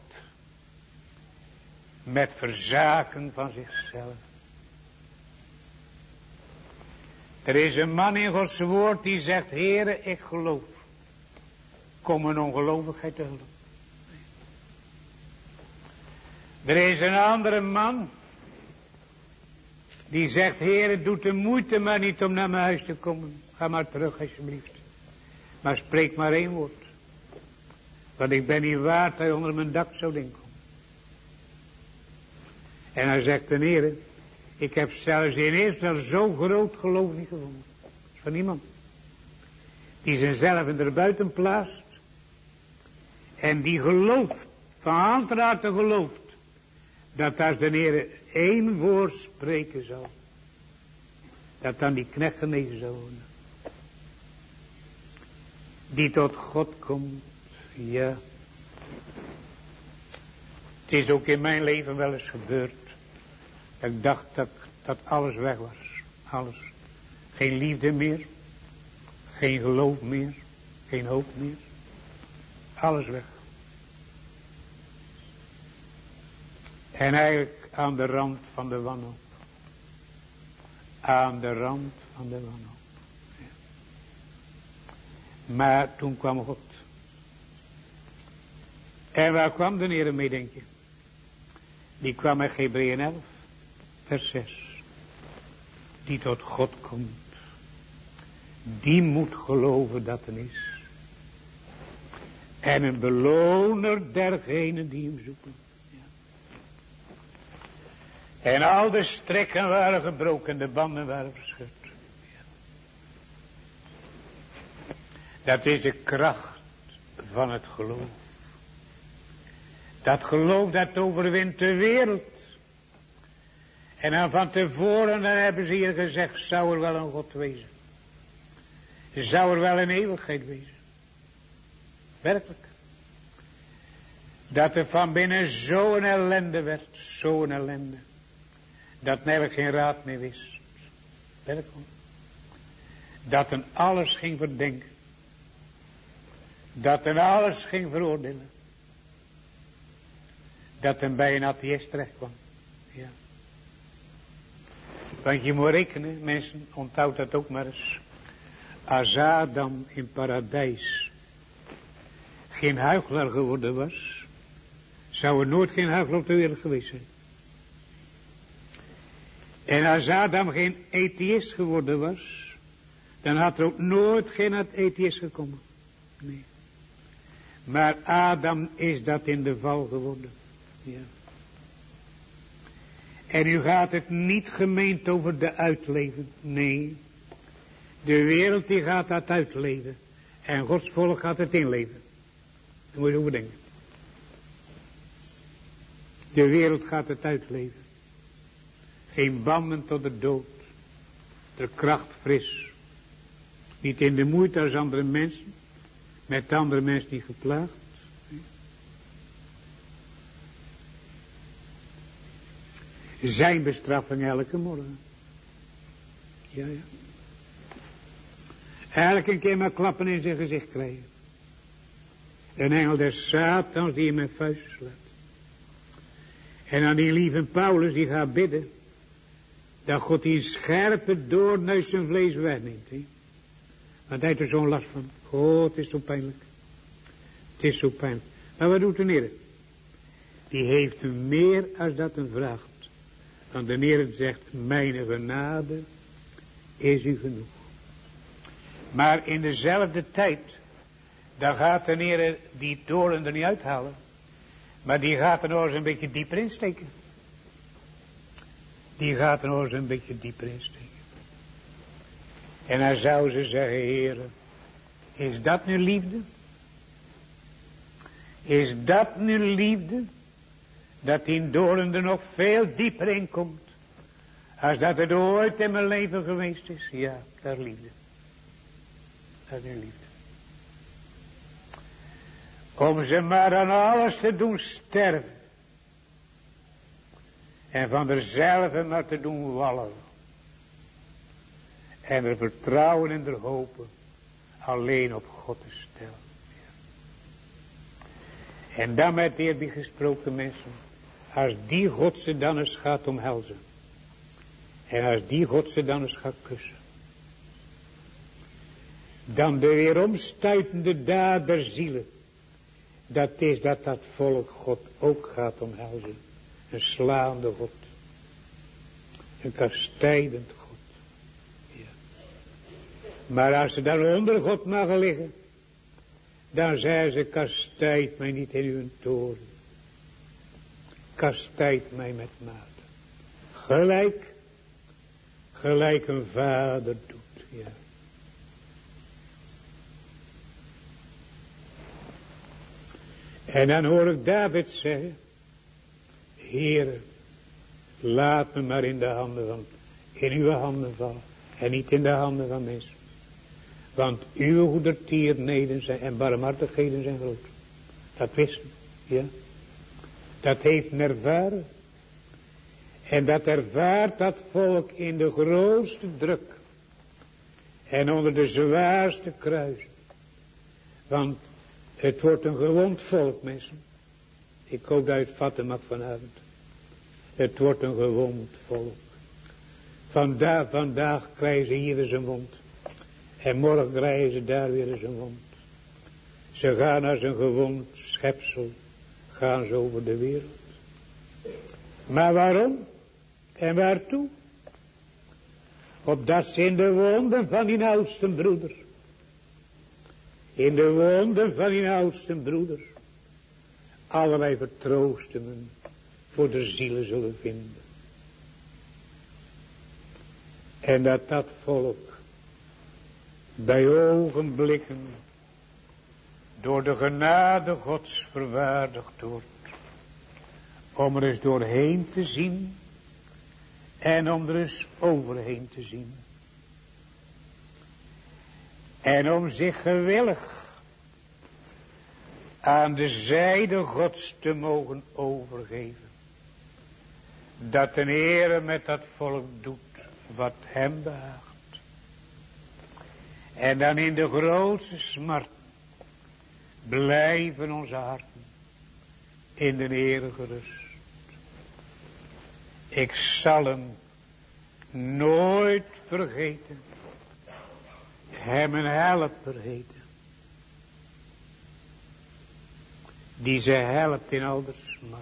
Met verzaken van zichzelf. Er is een man in Gods woord die zegt, Heere, ik geloof. Kom mijn ongelovigheid te hulp. Er is een andere man die zegt, Heere, doe de moeite maar niet om naar mijn huis te komen. Ga maar terug alsjeblieft. Maar spreek maar 1 woord. Want ik ben niet waard dat hij onder mijn dak zou inkomen. En hij zegt, ten Heere, ik heb zelfs in Israël zo groot geloof niet gevonden. Dat is van niemand. Die zichzelf erbuiten plaatst. En die gelooft, van harte gelooft. Dat als de Heere 1 woord spreken zal. Dat dan die knecht genezen zou worden. Die tot God komt. Ja. Het is ook in mijn leven wel eens gebeurd. Dat ik dacht dat alles weg was. Alles. Geen liefde meer. Geen geloof meer. Geen hoop meer. Alles weg. En eigenlijk aan de rand van de wanhoop. Aan de rand van de wanhoop. Ja. Maar toen kwam God. En waar kwam de Heer mee, denk je? Die kwam met Hebreeën 11, vers 6. Die tot God komt. Die moet geloven dat er is. En een beloner dergenen die hem zoeken. Ja. En al de strekken waren gebroken, de banden waren verscheurd. Ja. Dat is de kracht van het geloof. Dat geloof dat overwint de wereld. En dan van tevoren dan hebben ze hier gezegd, zou er wel een God wezen. Zou er wel een eeuwigheid wezen. Werkelijk. Dat er van binnen zo'n ellende werd. Zo'n ellende. Dat men geen raad meer wist. Werkelijk. Dat men alles ging verdenken. Dat men alles ging veroordelen. Dat men bij een atheïst terecht kwam. Ja. Want je moet rekenen, mensen, onthoud dat ook maar eens. Als Adam in paradijs geen huichelaar geworden was, zou er nooit geen huichelaar op de wereld geweest zijn. En als Adam geen atheïst geworden was, dan had er ook nooit geen atheïst gekomen. Nee. Maar Adam is dat in de val geworden. Ja. En nu gaat het niet gemeend over de uitleven. Nee. De wereld die gaat dat uitleven. En Gods volk gaat het inleven. Daar moet je over denken. De wereld gaat het uitleven. Geen banden tot de dood. De kracht fris. Niet in de moeite als andere mensen. Met andere mensen die geplaagd. Zijn bestraffing elke morgen. Ja. Elke keer maar klappen in zijn gezicht krijgen. Een engel des Satans die hem met vuisten slaat. En dan die lieve Paulus die gaat bidden. Dat God die scherpe doorn uit zijn vlees wegneemt. He. Want hij heeft er zo'n last van. Oh, het is zo pijnlijk. Het is zo pijnlijk. Maar wat doet de Heer? Die heeft hem meer als dat hem vraagt. Want de Heer zegt, mijn genade is u genoeg. Maar in dezelfde tijd, dan gaat de Heer die doorn er niet uithalen. Maar die gaat er nog eens een beetje dieper insteken. Die gaat er nog eens een beetje dieper insteken. En dan zou ze zeggen, Heer, is dat nu liefde? Is dat nu liefde? Dat die doorn er nog veel dieper in komt. Als dat het ooit in mijn leven geweest is. Ja, dat is liefde. Dat is nu liefde. Om ze maar aan alles te doen sterven. En van derzelve maar te doen wallen. En er vertrouwen en er hopen. Alleen op God te stellen. Ja. En dan met eerbied gesproken mensen. Als die God ze dan eens gaat omhelzen. En als die God ze dan eens gaat kussen. Dan de weeromstuitende daad der zielen. Dat is dat volk God ook gaat omhelzen. Een slaande God. Een kastijdend God. Ja. Maar als ze dan onder God mag liggen. Dan zei ze, kastijd mij niet in uw toorn. Kastijd mij met mate. Gelijk een vader doet. Ja. En dan hoor ik David zeggen. Heere, laat me maar in uw handen vallen. En niet in de handen van mensen. Want uw goedertierenheden zijn en barmhartigheden zijn groot. Dat wisten, ja. Dat heeft men ervaren. En dat ervaart dat volk in de grootste druk. En onder de zwaarste kruis. Want het wordt een gewond volk, mensen. Ik hoop dat je het vatten mag vanavond. Het wordt een gewond volk. Vandaag krijgen ze hier eens een wond. En morgen krijgen ze daar weer eens een wond. Ze gaan als een gewond schepsel. Gaan ze over de wereld. Maar waarom? En waartoe? Opdat ze in de wonden van die oudste broeder. In de wonden van die oudste broeder. Allerlei vertroostingen voor de zielen zullen vinden. En dat volk bij ogenblikken door de genade Gods verwaardigd wordt. Om er eens doorheen te zien. En om er eens overheen te zien. En om zich gewillig aan de zijde Gods te mogen overgeven. Dat de Heere met dat volk doet wat hem behaagt. En dan in de grootste smart blijven onze harten in de Heere gerust. Ik zal hem nooit vergeten. Hem een helper heten. Die ze helpt in al de smart.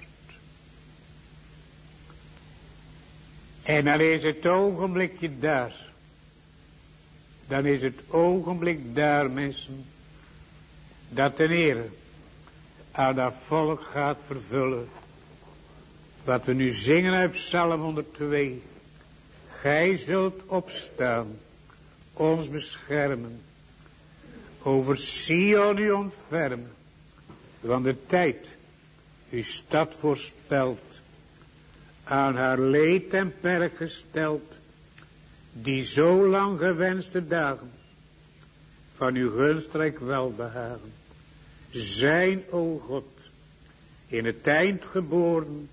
En dan is het ogenblikje daar. Dan is het ogenblik daar, mensen. Dat de Heer aan dat volk gaat vervullen. Wat we nu zingen uit Psalm 102. Gij zult opstaan. Ons beschermen. Over Sion u ontfermen. Want de tijd uw stad voorspelt. Aan haar leed en perk gesteld. Die zo lang gewenste dagen. Van uw gunstrijk welbehagen. Zijn, o God. In het eind geboren.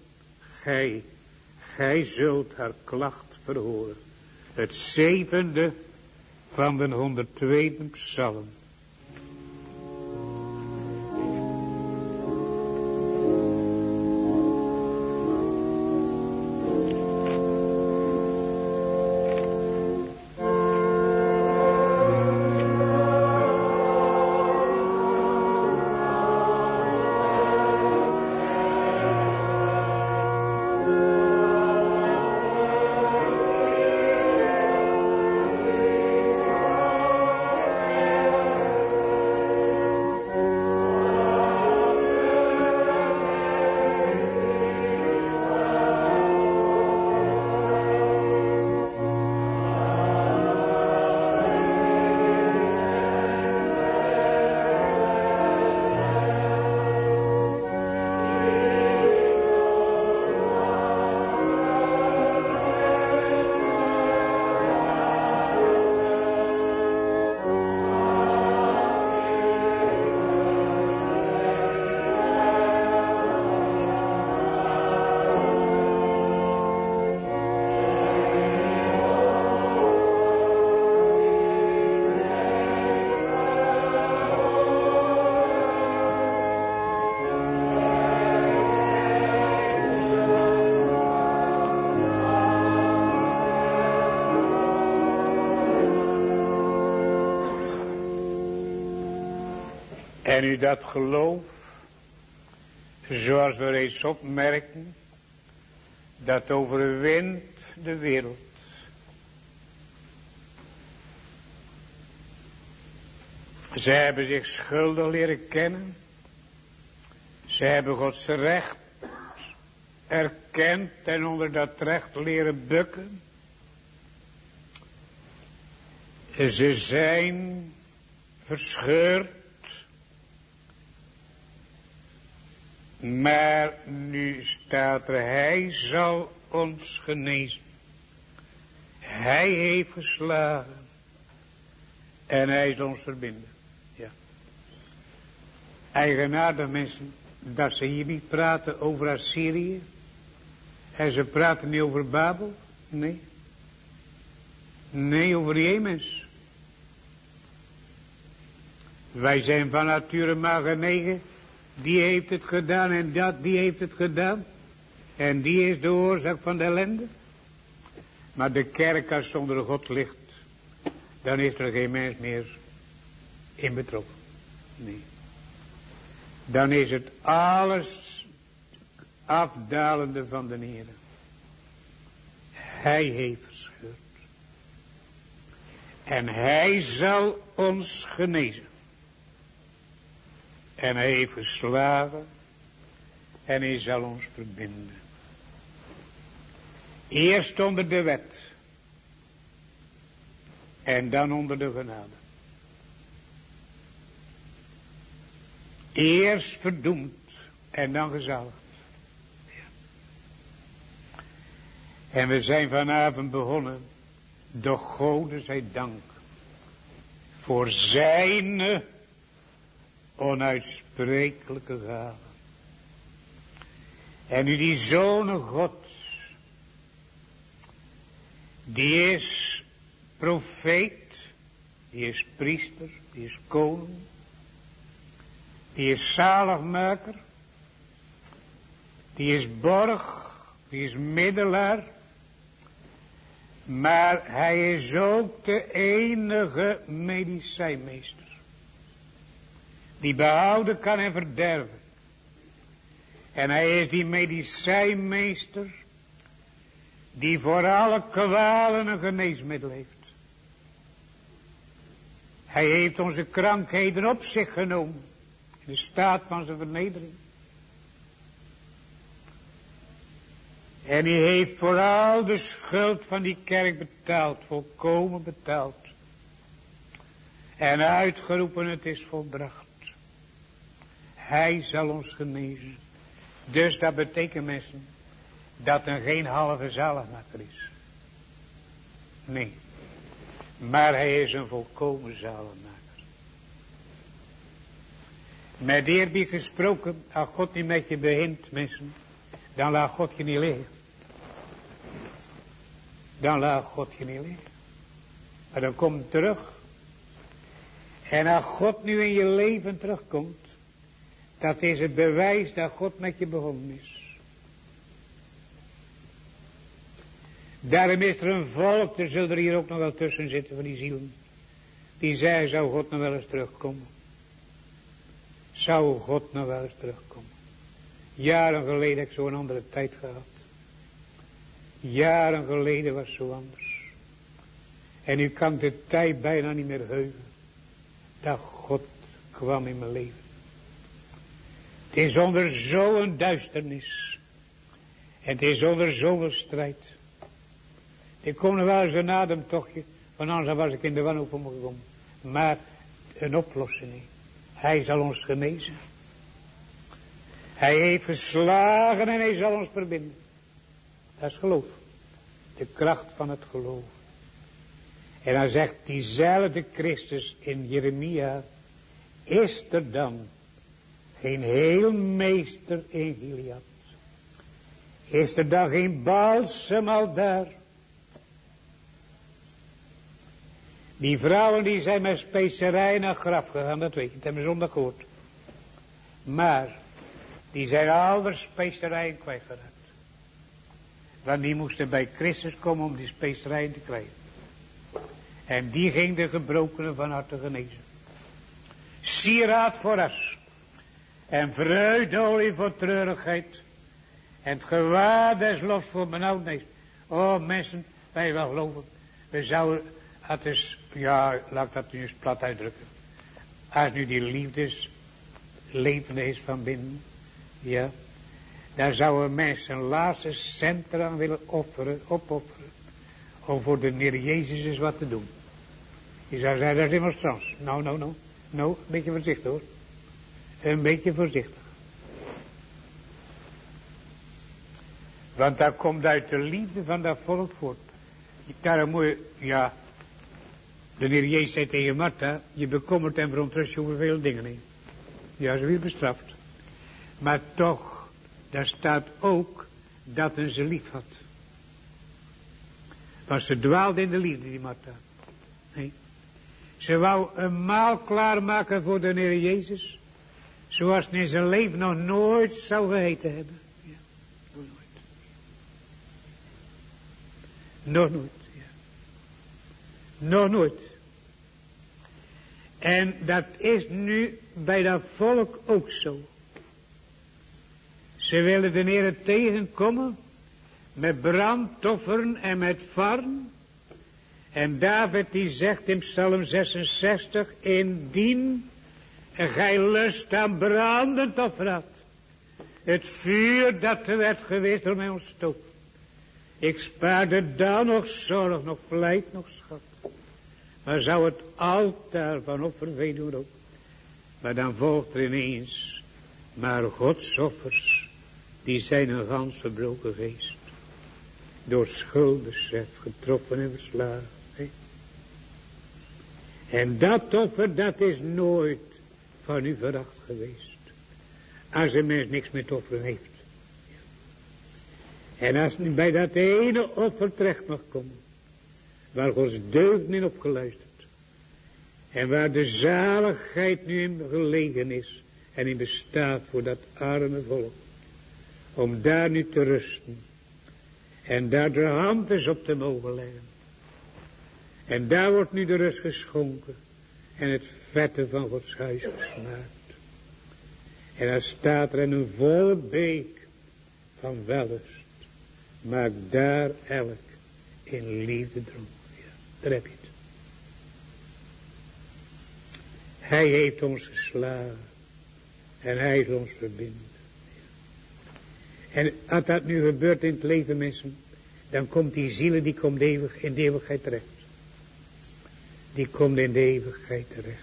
Gij zult haar klacht verhoren. Het 7e van de 102e psalm. En u dat geloof, zoals we reeds opmerken, dat overwint de wereld. Ze hebben zich schuldig leren kennen. Ze hebben Gods recht erkend en onder dat recht leren bukken. Ze zijn verscheurd. Maar nu staat er, hij zal ons genezen. Hij heeft geslagen. En hij zal ons verbinden. Ja. Eigenaardig mensen. dat ze hier niet praten over Assyrië. En ze praten niet over Babel. Nee. Nee, over Jemens. Wij zijn van nature maar genegen. Die heeft het gedaan en die heeft het gedaan. En die is de oorzaak van de ellende. Maar de kerk als zonder God ligt, dan is er geen mens meer in betrokken. Nee. Dan is het alles afdalende van de Heer. Hij heeft verscheurd. En hij zal ons genezen. En hij heeft geslagen. En hij zal ons verbinden. Eerst onder de wet. En dan onder de genade. Eerst verdoemd. En dan gezaligd. Ja. En we zijn vanavond begonnen. Doch Gode zij dank. Voor zijn onuitsprekelijke gave. En nu die Zoon God. Die is profeet. Die is priester. Die is koning. Die is zaligmaker. Die is borg. Die is middelaar. Maar hij is ook de enige medicijnmeester. Die behouden kan en verderven. En hij is die medicijnmeester. Die voor alle kwalen een geneesmiddel heeft. Hij heeft onze krankheden op zich genomen. In de staat van zijn vernedering. En hij heeft vooral de schuld van die kerk betaald. Volkomen betaald. En uitgeroepen, het is volbracht. Hij zal ons genezen. Dus dat betekent, mensen, dat er geen halve zaligmaker is. Nee. Maar hij is een volkomen zaligmaker. Met eerbied gesproken, als God niet met je begint, mensen, dan laat God je niet liggen. Dan laat God je niet liggen. Maar dan komt het terug. En als God nu in je leven terugkomt, dat is het bewijs dat God met je begonnen is. Daarom is er een volk, er zullen er hier ook nog wel tussen zitten van die zielen. Die zeggen, zou God nog wel eens terugkomen? Zou God nog wel eens terugkomen? Jaren geleden heb ik zo'n andere tijd gehad. Jaren geleden was het zo anders. En nu kan ik de tijd bijna niet meer heugen. Dat God kwam in mijn leven. Het is onder zo'n duisternis. En het is onder zoveel strijd. Ik kom nog wel eens een ademtochtje. Want anders was ik in de wanhoop gekomen. Maar een oplossing. Hij zal ons genezen. Hij heeft geslagen en hij zal ons verbinden. Dat is geloof. De kracht van het geloof. En dan zegt diezelfde Christus in Jeremia. Is er dan geen heelmeester in Gilead? Is er dan geen balsem al daar? Die vrouwen die zijn met specerijen naar het graf gegaan, dat weet je, dat hebben we zondag gehoord. Maar die zijn al de specerijen kwijtgeraakt. Want die moesten bij Christus komen om die specerijen te krijgen. En die ging de gebrokenen van harte genezen. Sieraad voor as. En vreugdeolie voor treurigheid. En het gewaar des lofs voor benauwdheid. Oh mensen, wij wel geloven. We zouden, het is, ja, laat ik dat nu eens plat uitdrukken. Als nu die liefdesleven is van binnen. Ja. Daar zouden mensen een laatste cent eraan willen opofferen. Om voor de Heer Jezus eens wat te doen. Je zou zeggen, dat is immers trans. Nou, een beetje voorzichtig hoor. Een beetje voorzichtig. Want dat komt uit de liefde van dat volk voort. Daarom moet je, ja. De Heer Jezus zei tegen Martha, je bekommert en verontrust je over veel dingen heen. Ja, ze weer bestraft. Maar toch, daar staat ook dat hij ze lief had. Want ze dwaalde in de liefde, die Martha. Nee. Ze wou een maal klaarmaken voor de Heer Jezus. Zoals hij in zijn leven nog nooit zou gegeten hebben. Ja, nog nooit. Nog nooit, ja. Nog nooit. En dat is nu bij dat volk ook zo. Ze willen de Heer tegenkomen met brandofferen en met varren. En David die zegt in Psalm 66, indien gij lust aan brandend offer had, het vuur dat er werd geweest door mij ontstoken, ik spaarde dan nog zorg, nog vlijt, nog schat. Maar zou het altaar van offer doen ook. Maar dan volgt er ineens, maar Gods offers, die zijn een gans verbroken geest. Door schuldbesef getroffen en verslagen. En dat offer, dat is nooit van u veracht geweest. Als een mens niks met offeren heeft. En als nu bij dat ene offer terecht mag komen. Waar Gods deugd in opgeluisterd. En waar de zaligheid nu in gelegen is. En in bestaat voor dat arme volk. Om daar nu te rusten. En daar de hand eens op te mogen leggen. En daar wordt nu de rust geschonken. En het vette van Gods huis gesmaakt. En daar staat er in een volle beek van wellust. Maak daar elk in liefde dronken. Ja, daar heb je het. Hij heeft ons geslagen. En hij is ons verbinden. En als dat nu gebeurt in het leven, mensen, dan komt die zielen, die komt eeuwig, in de eeuwigheid terecht. Die komt in de eeuwigheid terecht.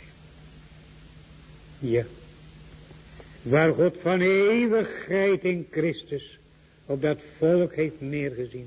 Ja. Waar God van eeuwigheid in Christus op dat volk heeft neergezien.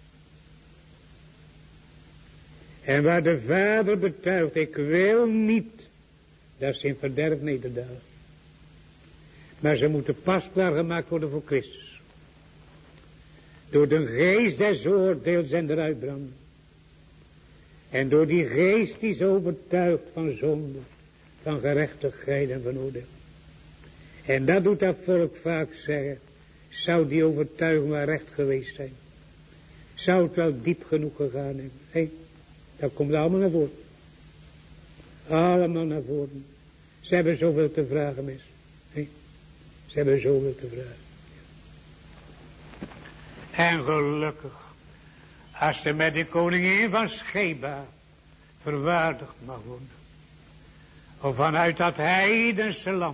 En waar de Vader betuigt, ik wil niet dat ze in verderf nederdalen. Maar ze moeten pasklaar gemaakt worden voor Christus. Door de geest des oordeels en eruit branden. En door die geest die zo overtuigt van zonde, van gerechtigheid en van oordeel. En dat doet dat volk vaak zeggen. Zou die overtuiging wel recht geweest zijn? Zou het wel diep genoeg gegaan hebben? Nee, dat komt allemaal naar voren. Allemaal naar voren. Ze hebben zoveel te vragen, mensen. Nee, ze hebben zoveel te vragen. En gelukkig, als ze met de koningin van Sheba verwaardigd mag worden. Of vanuit dat heidense land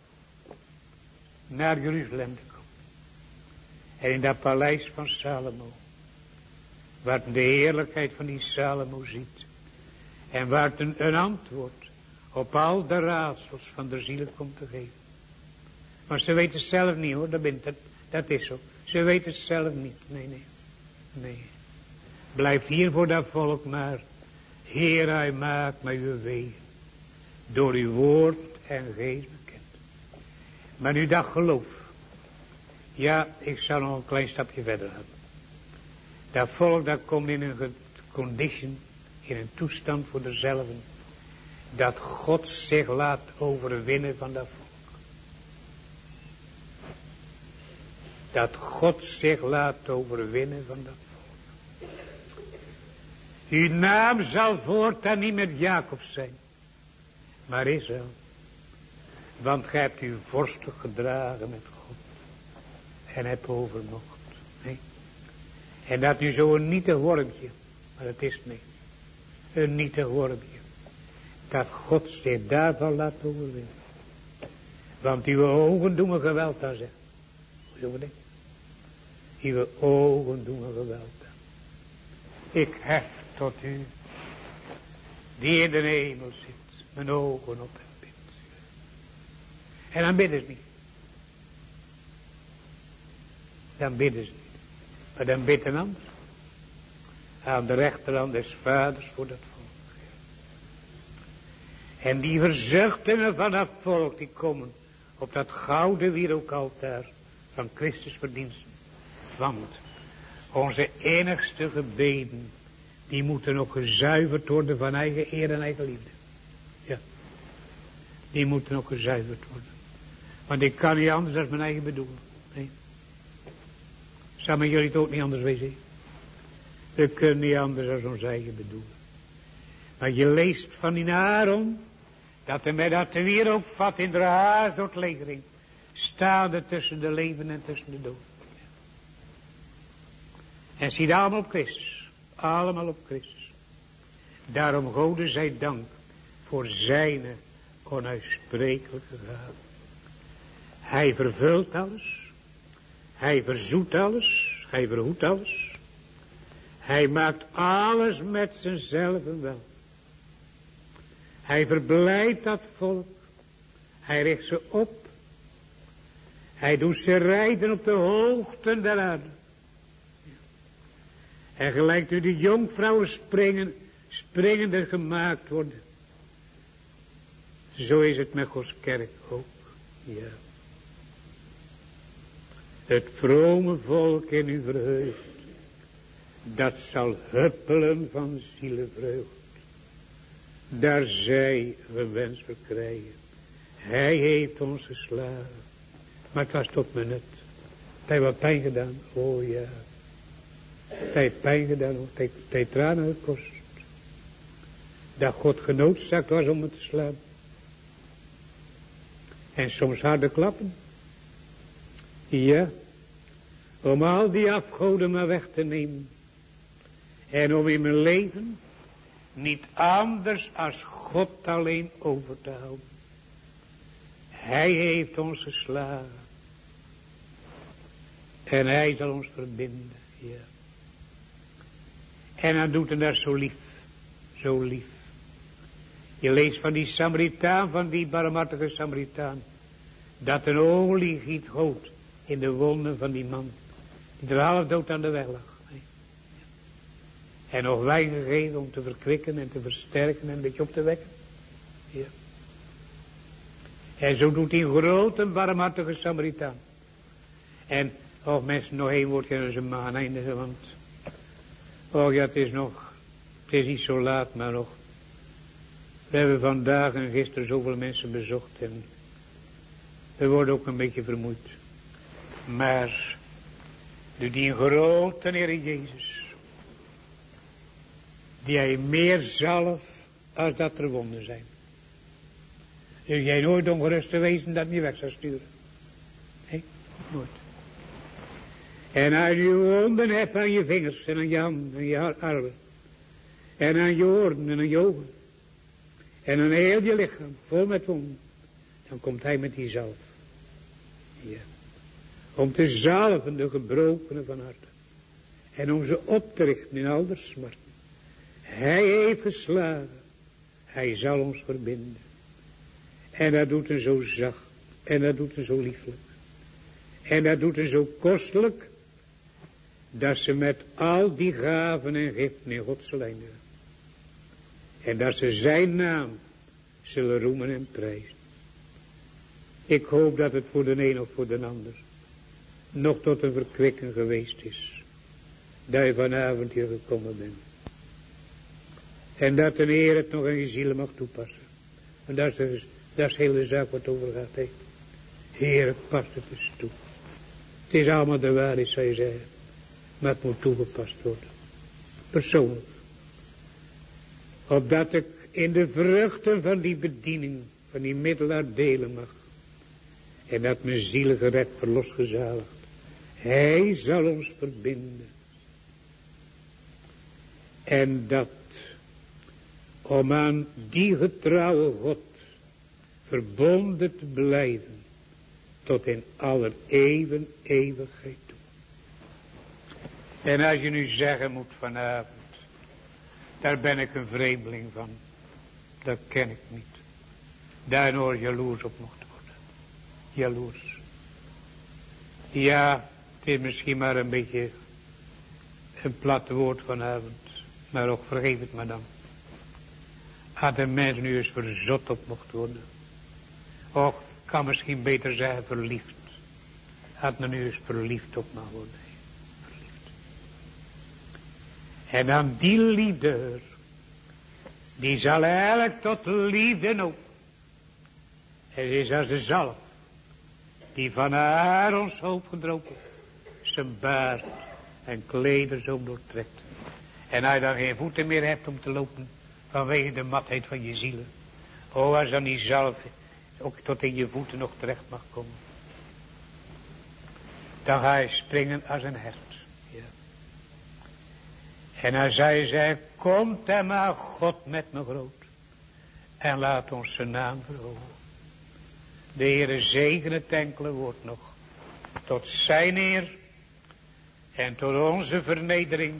naar Jeruzalem te komen. En in dat paleis van Salomo, waar de heerlijkheid van die Salomo ziet. En waar het een antwoord op al de raadsels van de ziel komt te geven. Maar ze weten het zelf niet hoor, dat is zo. Ze weten het zelf niet, nee. Blijf hier voor dat volk maar. Heer, hij maakt mij uw wegen. Door uw woord en geest bekend. Maar nu dat geloof. Ja, ik zal nog een klein stapje verder gaan. Dat volk dat komt in een condition, in een toestand voor dezelfde. Dat God zich laat overwinnen van dat volk. Dat God zich laat overwinnen van dat volk. Uw naam zal voortaan niet met Jacob zijn. Maar Israël. Want gij hebt u vorstelijk gedragen met God. En hebt overmocht. Nee. En dat nu zo'n nietig wormpje. Maar dat is het niet. Een nietig wormpje. Dat God zich daarvan laat overwinnen. Want uw ogen doen me geweld aan, zegt. Hoe doen we dit? Uw ogen doen me geweld aan. Ik hef tot u, die in de hemel zit, mijn ogen op hem bidt. En dan bidden ze niet. Dan bidden ze niet. Maar dan bidt een ander. Aan de rechterhand des vaders voor dat volk. En die verzuchtingen van dat volk, die komen op dat gouden wierookaltaar van Christus verdiensten. Want onze innigste gebeden, die moeten nog gezuiverd worden van eigen eer en eigen liefde. Ja, die moeten nog gezuiverd worden. Want ik kan niet anders dan mijn eigen bedoelen. Nee. Zou met jullie het ook niet anders wezen? We kunnen niet anders dan ons eigen bedoelen. Maar je leest van die Aaron, dat hij met dat wierook vat in de haast door het legering, staande tussen de leven en tussen de dood. En ziet allemaal op Christus. Allemaal op Christus. Daarom Gode zij dank voor zijn onuitsprekelijke gave. Hij vervult alles. Hij verzoet alles. Hij verhoedt alles. Hij maakt alles met zichzelf wel. Hij verblijdt dat volk. Hij richt ze op. Hij doet ze rijden op de hoogten der aarde. En gelijk nu de jonkvrouwen springender gemaakt worden. Zo is het met Gods kerk ook. Ja. Het vrome volk in u verheugt. Dat zal huppelen van zielenvreugd. Daar zij gewens verkrijgen. Hij heeft ons geslagen. Maar het was tot mijn nut. Het heeft wat pijn gedaan. Oh ja. Het heeft pijn gedaan. Het heeft tranen gekost. Dat God genoodzaakt was om het te slaan. En soms harde klappen. Ja. Om al die afgoden maar weg te nemen. En om in mijn leven niet anders als God alleen over te houden. Hij heeft ons geslagen. En hij zal ons verbinden. Ja. En hij doet het daar zo lief. Zo lief. Je leest van die Samaritaan, van die barmhartige Samaritaan. Dat een oliegiet goot in de wonden van die man. Die er half dood aan de weg lag. En nog wijn gegeven om te verkwikken en te versterken en een beetje op te wekken. Ja. En zo doet die grote barmhartige Samaritaan. En, oh mensen, nog één woordje aan zijn maan eindigen, want, oh ja, het is niet zo laat, maar nog. We hebben vandaag en gisteren zoveel mensen bezocht en we worden ook een beetje vermoeid. Maar, die grote Heer Jezus, die hij meer zalf als dat er wonden zijn. Zul jij nooit ongerust te wezen dat niet weg zou sturen? Nee, nooit. En als je wonden hebt aan je vingers en aan je handen en je armen. En aan je oren en aan je ogen. En aan heel je lichaam, vol met wonden. Dan komt hij met die zalf. Ja. Om te zalven de gebrokenen van harte. En om ze op te richten in al de smarten. Hij heeft geslagen. Hij zal ons verbinden. En dat doet hem zo zacht. En dat doet hem zo lieflijk. En dat doet hem zo kostelijk. Dat ze met al die gaven en giften in God zullen eindigen. En dat ze zijn naam zullen roemen en prijzen. Ik hoop dat het voor de een of voor de ander nog tot een verkwikking geweest is. Dat je vanavond hier gekomen bent. En dat de Heer het nog in je zielen mag toepassen. En dat is de hele zaak wat over gaat. He. Heer, pas het eens toe. Het is allemaal de waarheid, zou je zeggen. Maar het moet toegepast worden. Persoonlijk. Opdat ik in de vruchten van die bediening, van die middelaar delen mag. En dat mijn ziel gered, verlost, gezaligd. Hij zal ons verbinden. En dat, om aan die getrouwe God verbonden te blijven, tot in aller eeuwigheid toe. En als je nu zeggen moet vanavond, daar ben ik een vreemdeling van, dat ken ik niet. Daar nooit jaloers op mocht worden. Jaloers. Ja, het is misschien maar een beetje een plat woord vanavond, maar ook vergeef het me dan. Had een mens nu eens verzot op mocht worden. Och, kan misschien beter zeggen verliefd. Had men nu eens verliefd op mag worden. Verliefd. En dan die liefde, die zal elk tot liefde ook. Het is als de zalf, die van Aarons hoofd gedropen, zijn baard en kleders ook doortrekt. En als je dan geen voeten meer hebt om te lopen, vanwege de matheid van je zielen. O, als dan die zalf ook tot in je voeten nog terecht mag komen. Dan ga je springen als een hert. Ja. En als hij zei, komt en maar God met me groot. En laat ons zijn naam verhogen. De Heere zegen het enkele woord nog. Tot zijn eer. En tot onze vernedering.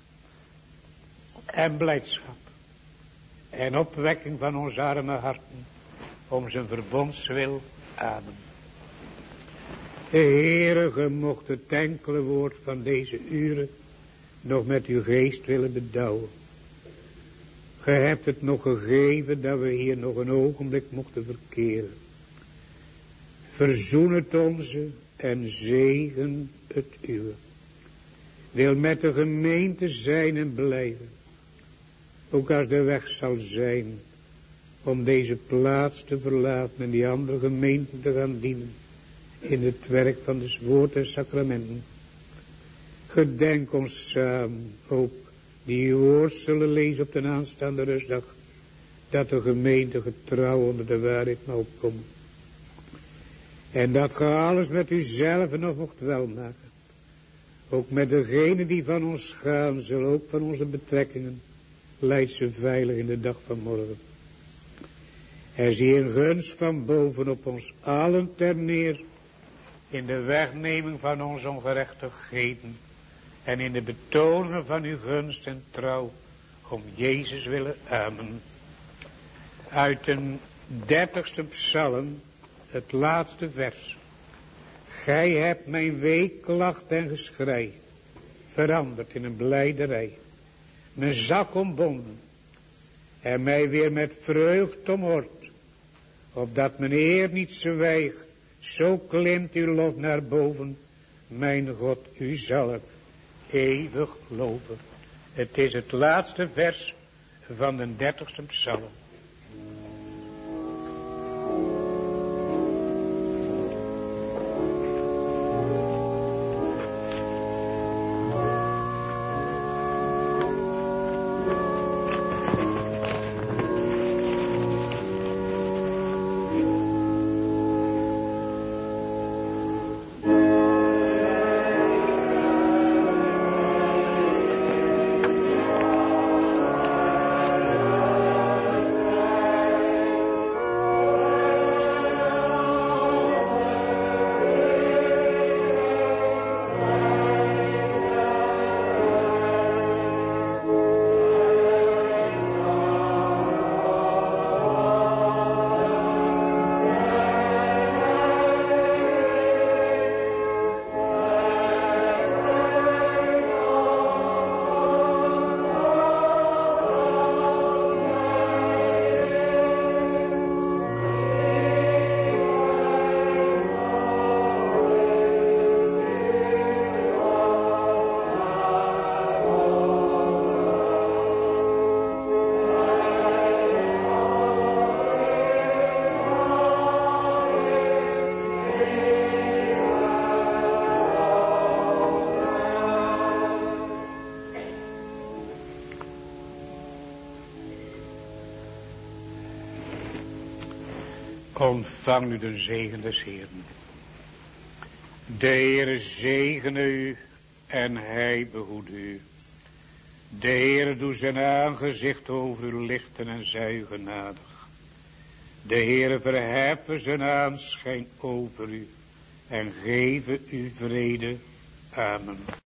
En blijdschap. En opwekking van onze arme harten. Om zijn verbondswil. Amen. De Heere, ge mocht het enkele woord van deze uren nog met uw geest willen bedouwen. Ge hebt het nog gegeven dat we hier nog een ogenblik mochten verkeren. Verzoen het onze en zegen het uwe. Wil met de gemeente zijn en blijven. Ook als de weg zal zijn om deze plaats te verlaten en die andere gemeenten te gaan dienen. In het werk van het woord en sacramenten. Gedenk ons samen ook die uw woord zullen lezen op de aanstaande rustdag. Dat de gemeente getrouw onder de waarheid mag opkomen. En dat ge alles met uzelf nog mocht welmaken. Ook met degenen die van ons gaan, zullen ook van onze betrekkingen. Leid ze veilig in de dag van morgen. En zie een gunst van boven op ons allen ter neer. In de wegneming van onze ongerechtigheden. En in de betoningen van uw gunst en trouw. Om Jezus willen. Amen. Uit een 30ste psalm. Het laatste vers. Gij hebt mijn weeklacht en geschrei. Veranderd in een blijderij. Mijn zak ombonden. En mij weer met vreugd omhoort. Opdat mijn eer niet zwijgt. Zo klimt uw lof naar boven. Mijn God, u zal ik eeuwig loven. Het is het laatste vers van de 30ste psalm. Ontvang nu de zegen des Heeren. De Heere zegene u en hij behoede u. De Heere doet zijn aangezicht over u lichten en zij u genadig. De Heere verheffen zijn aanschijn over u en geven u vrede. Amen.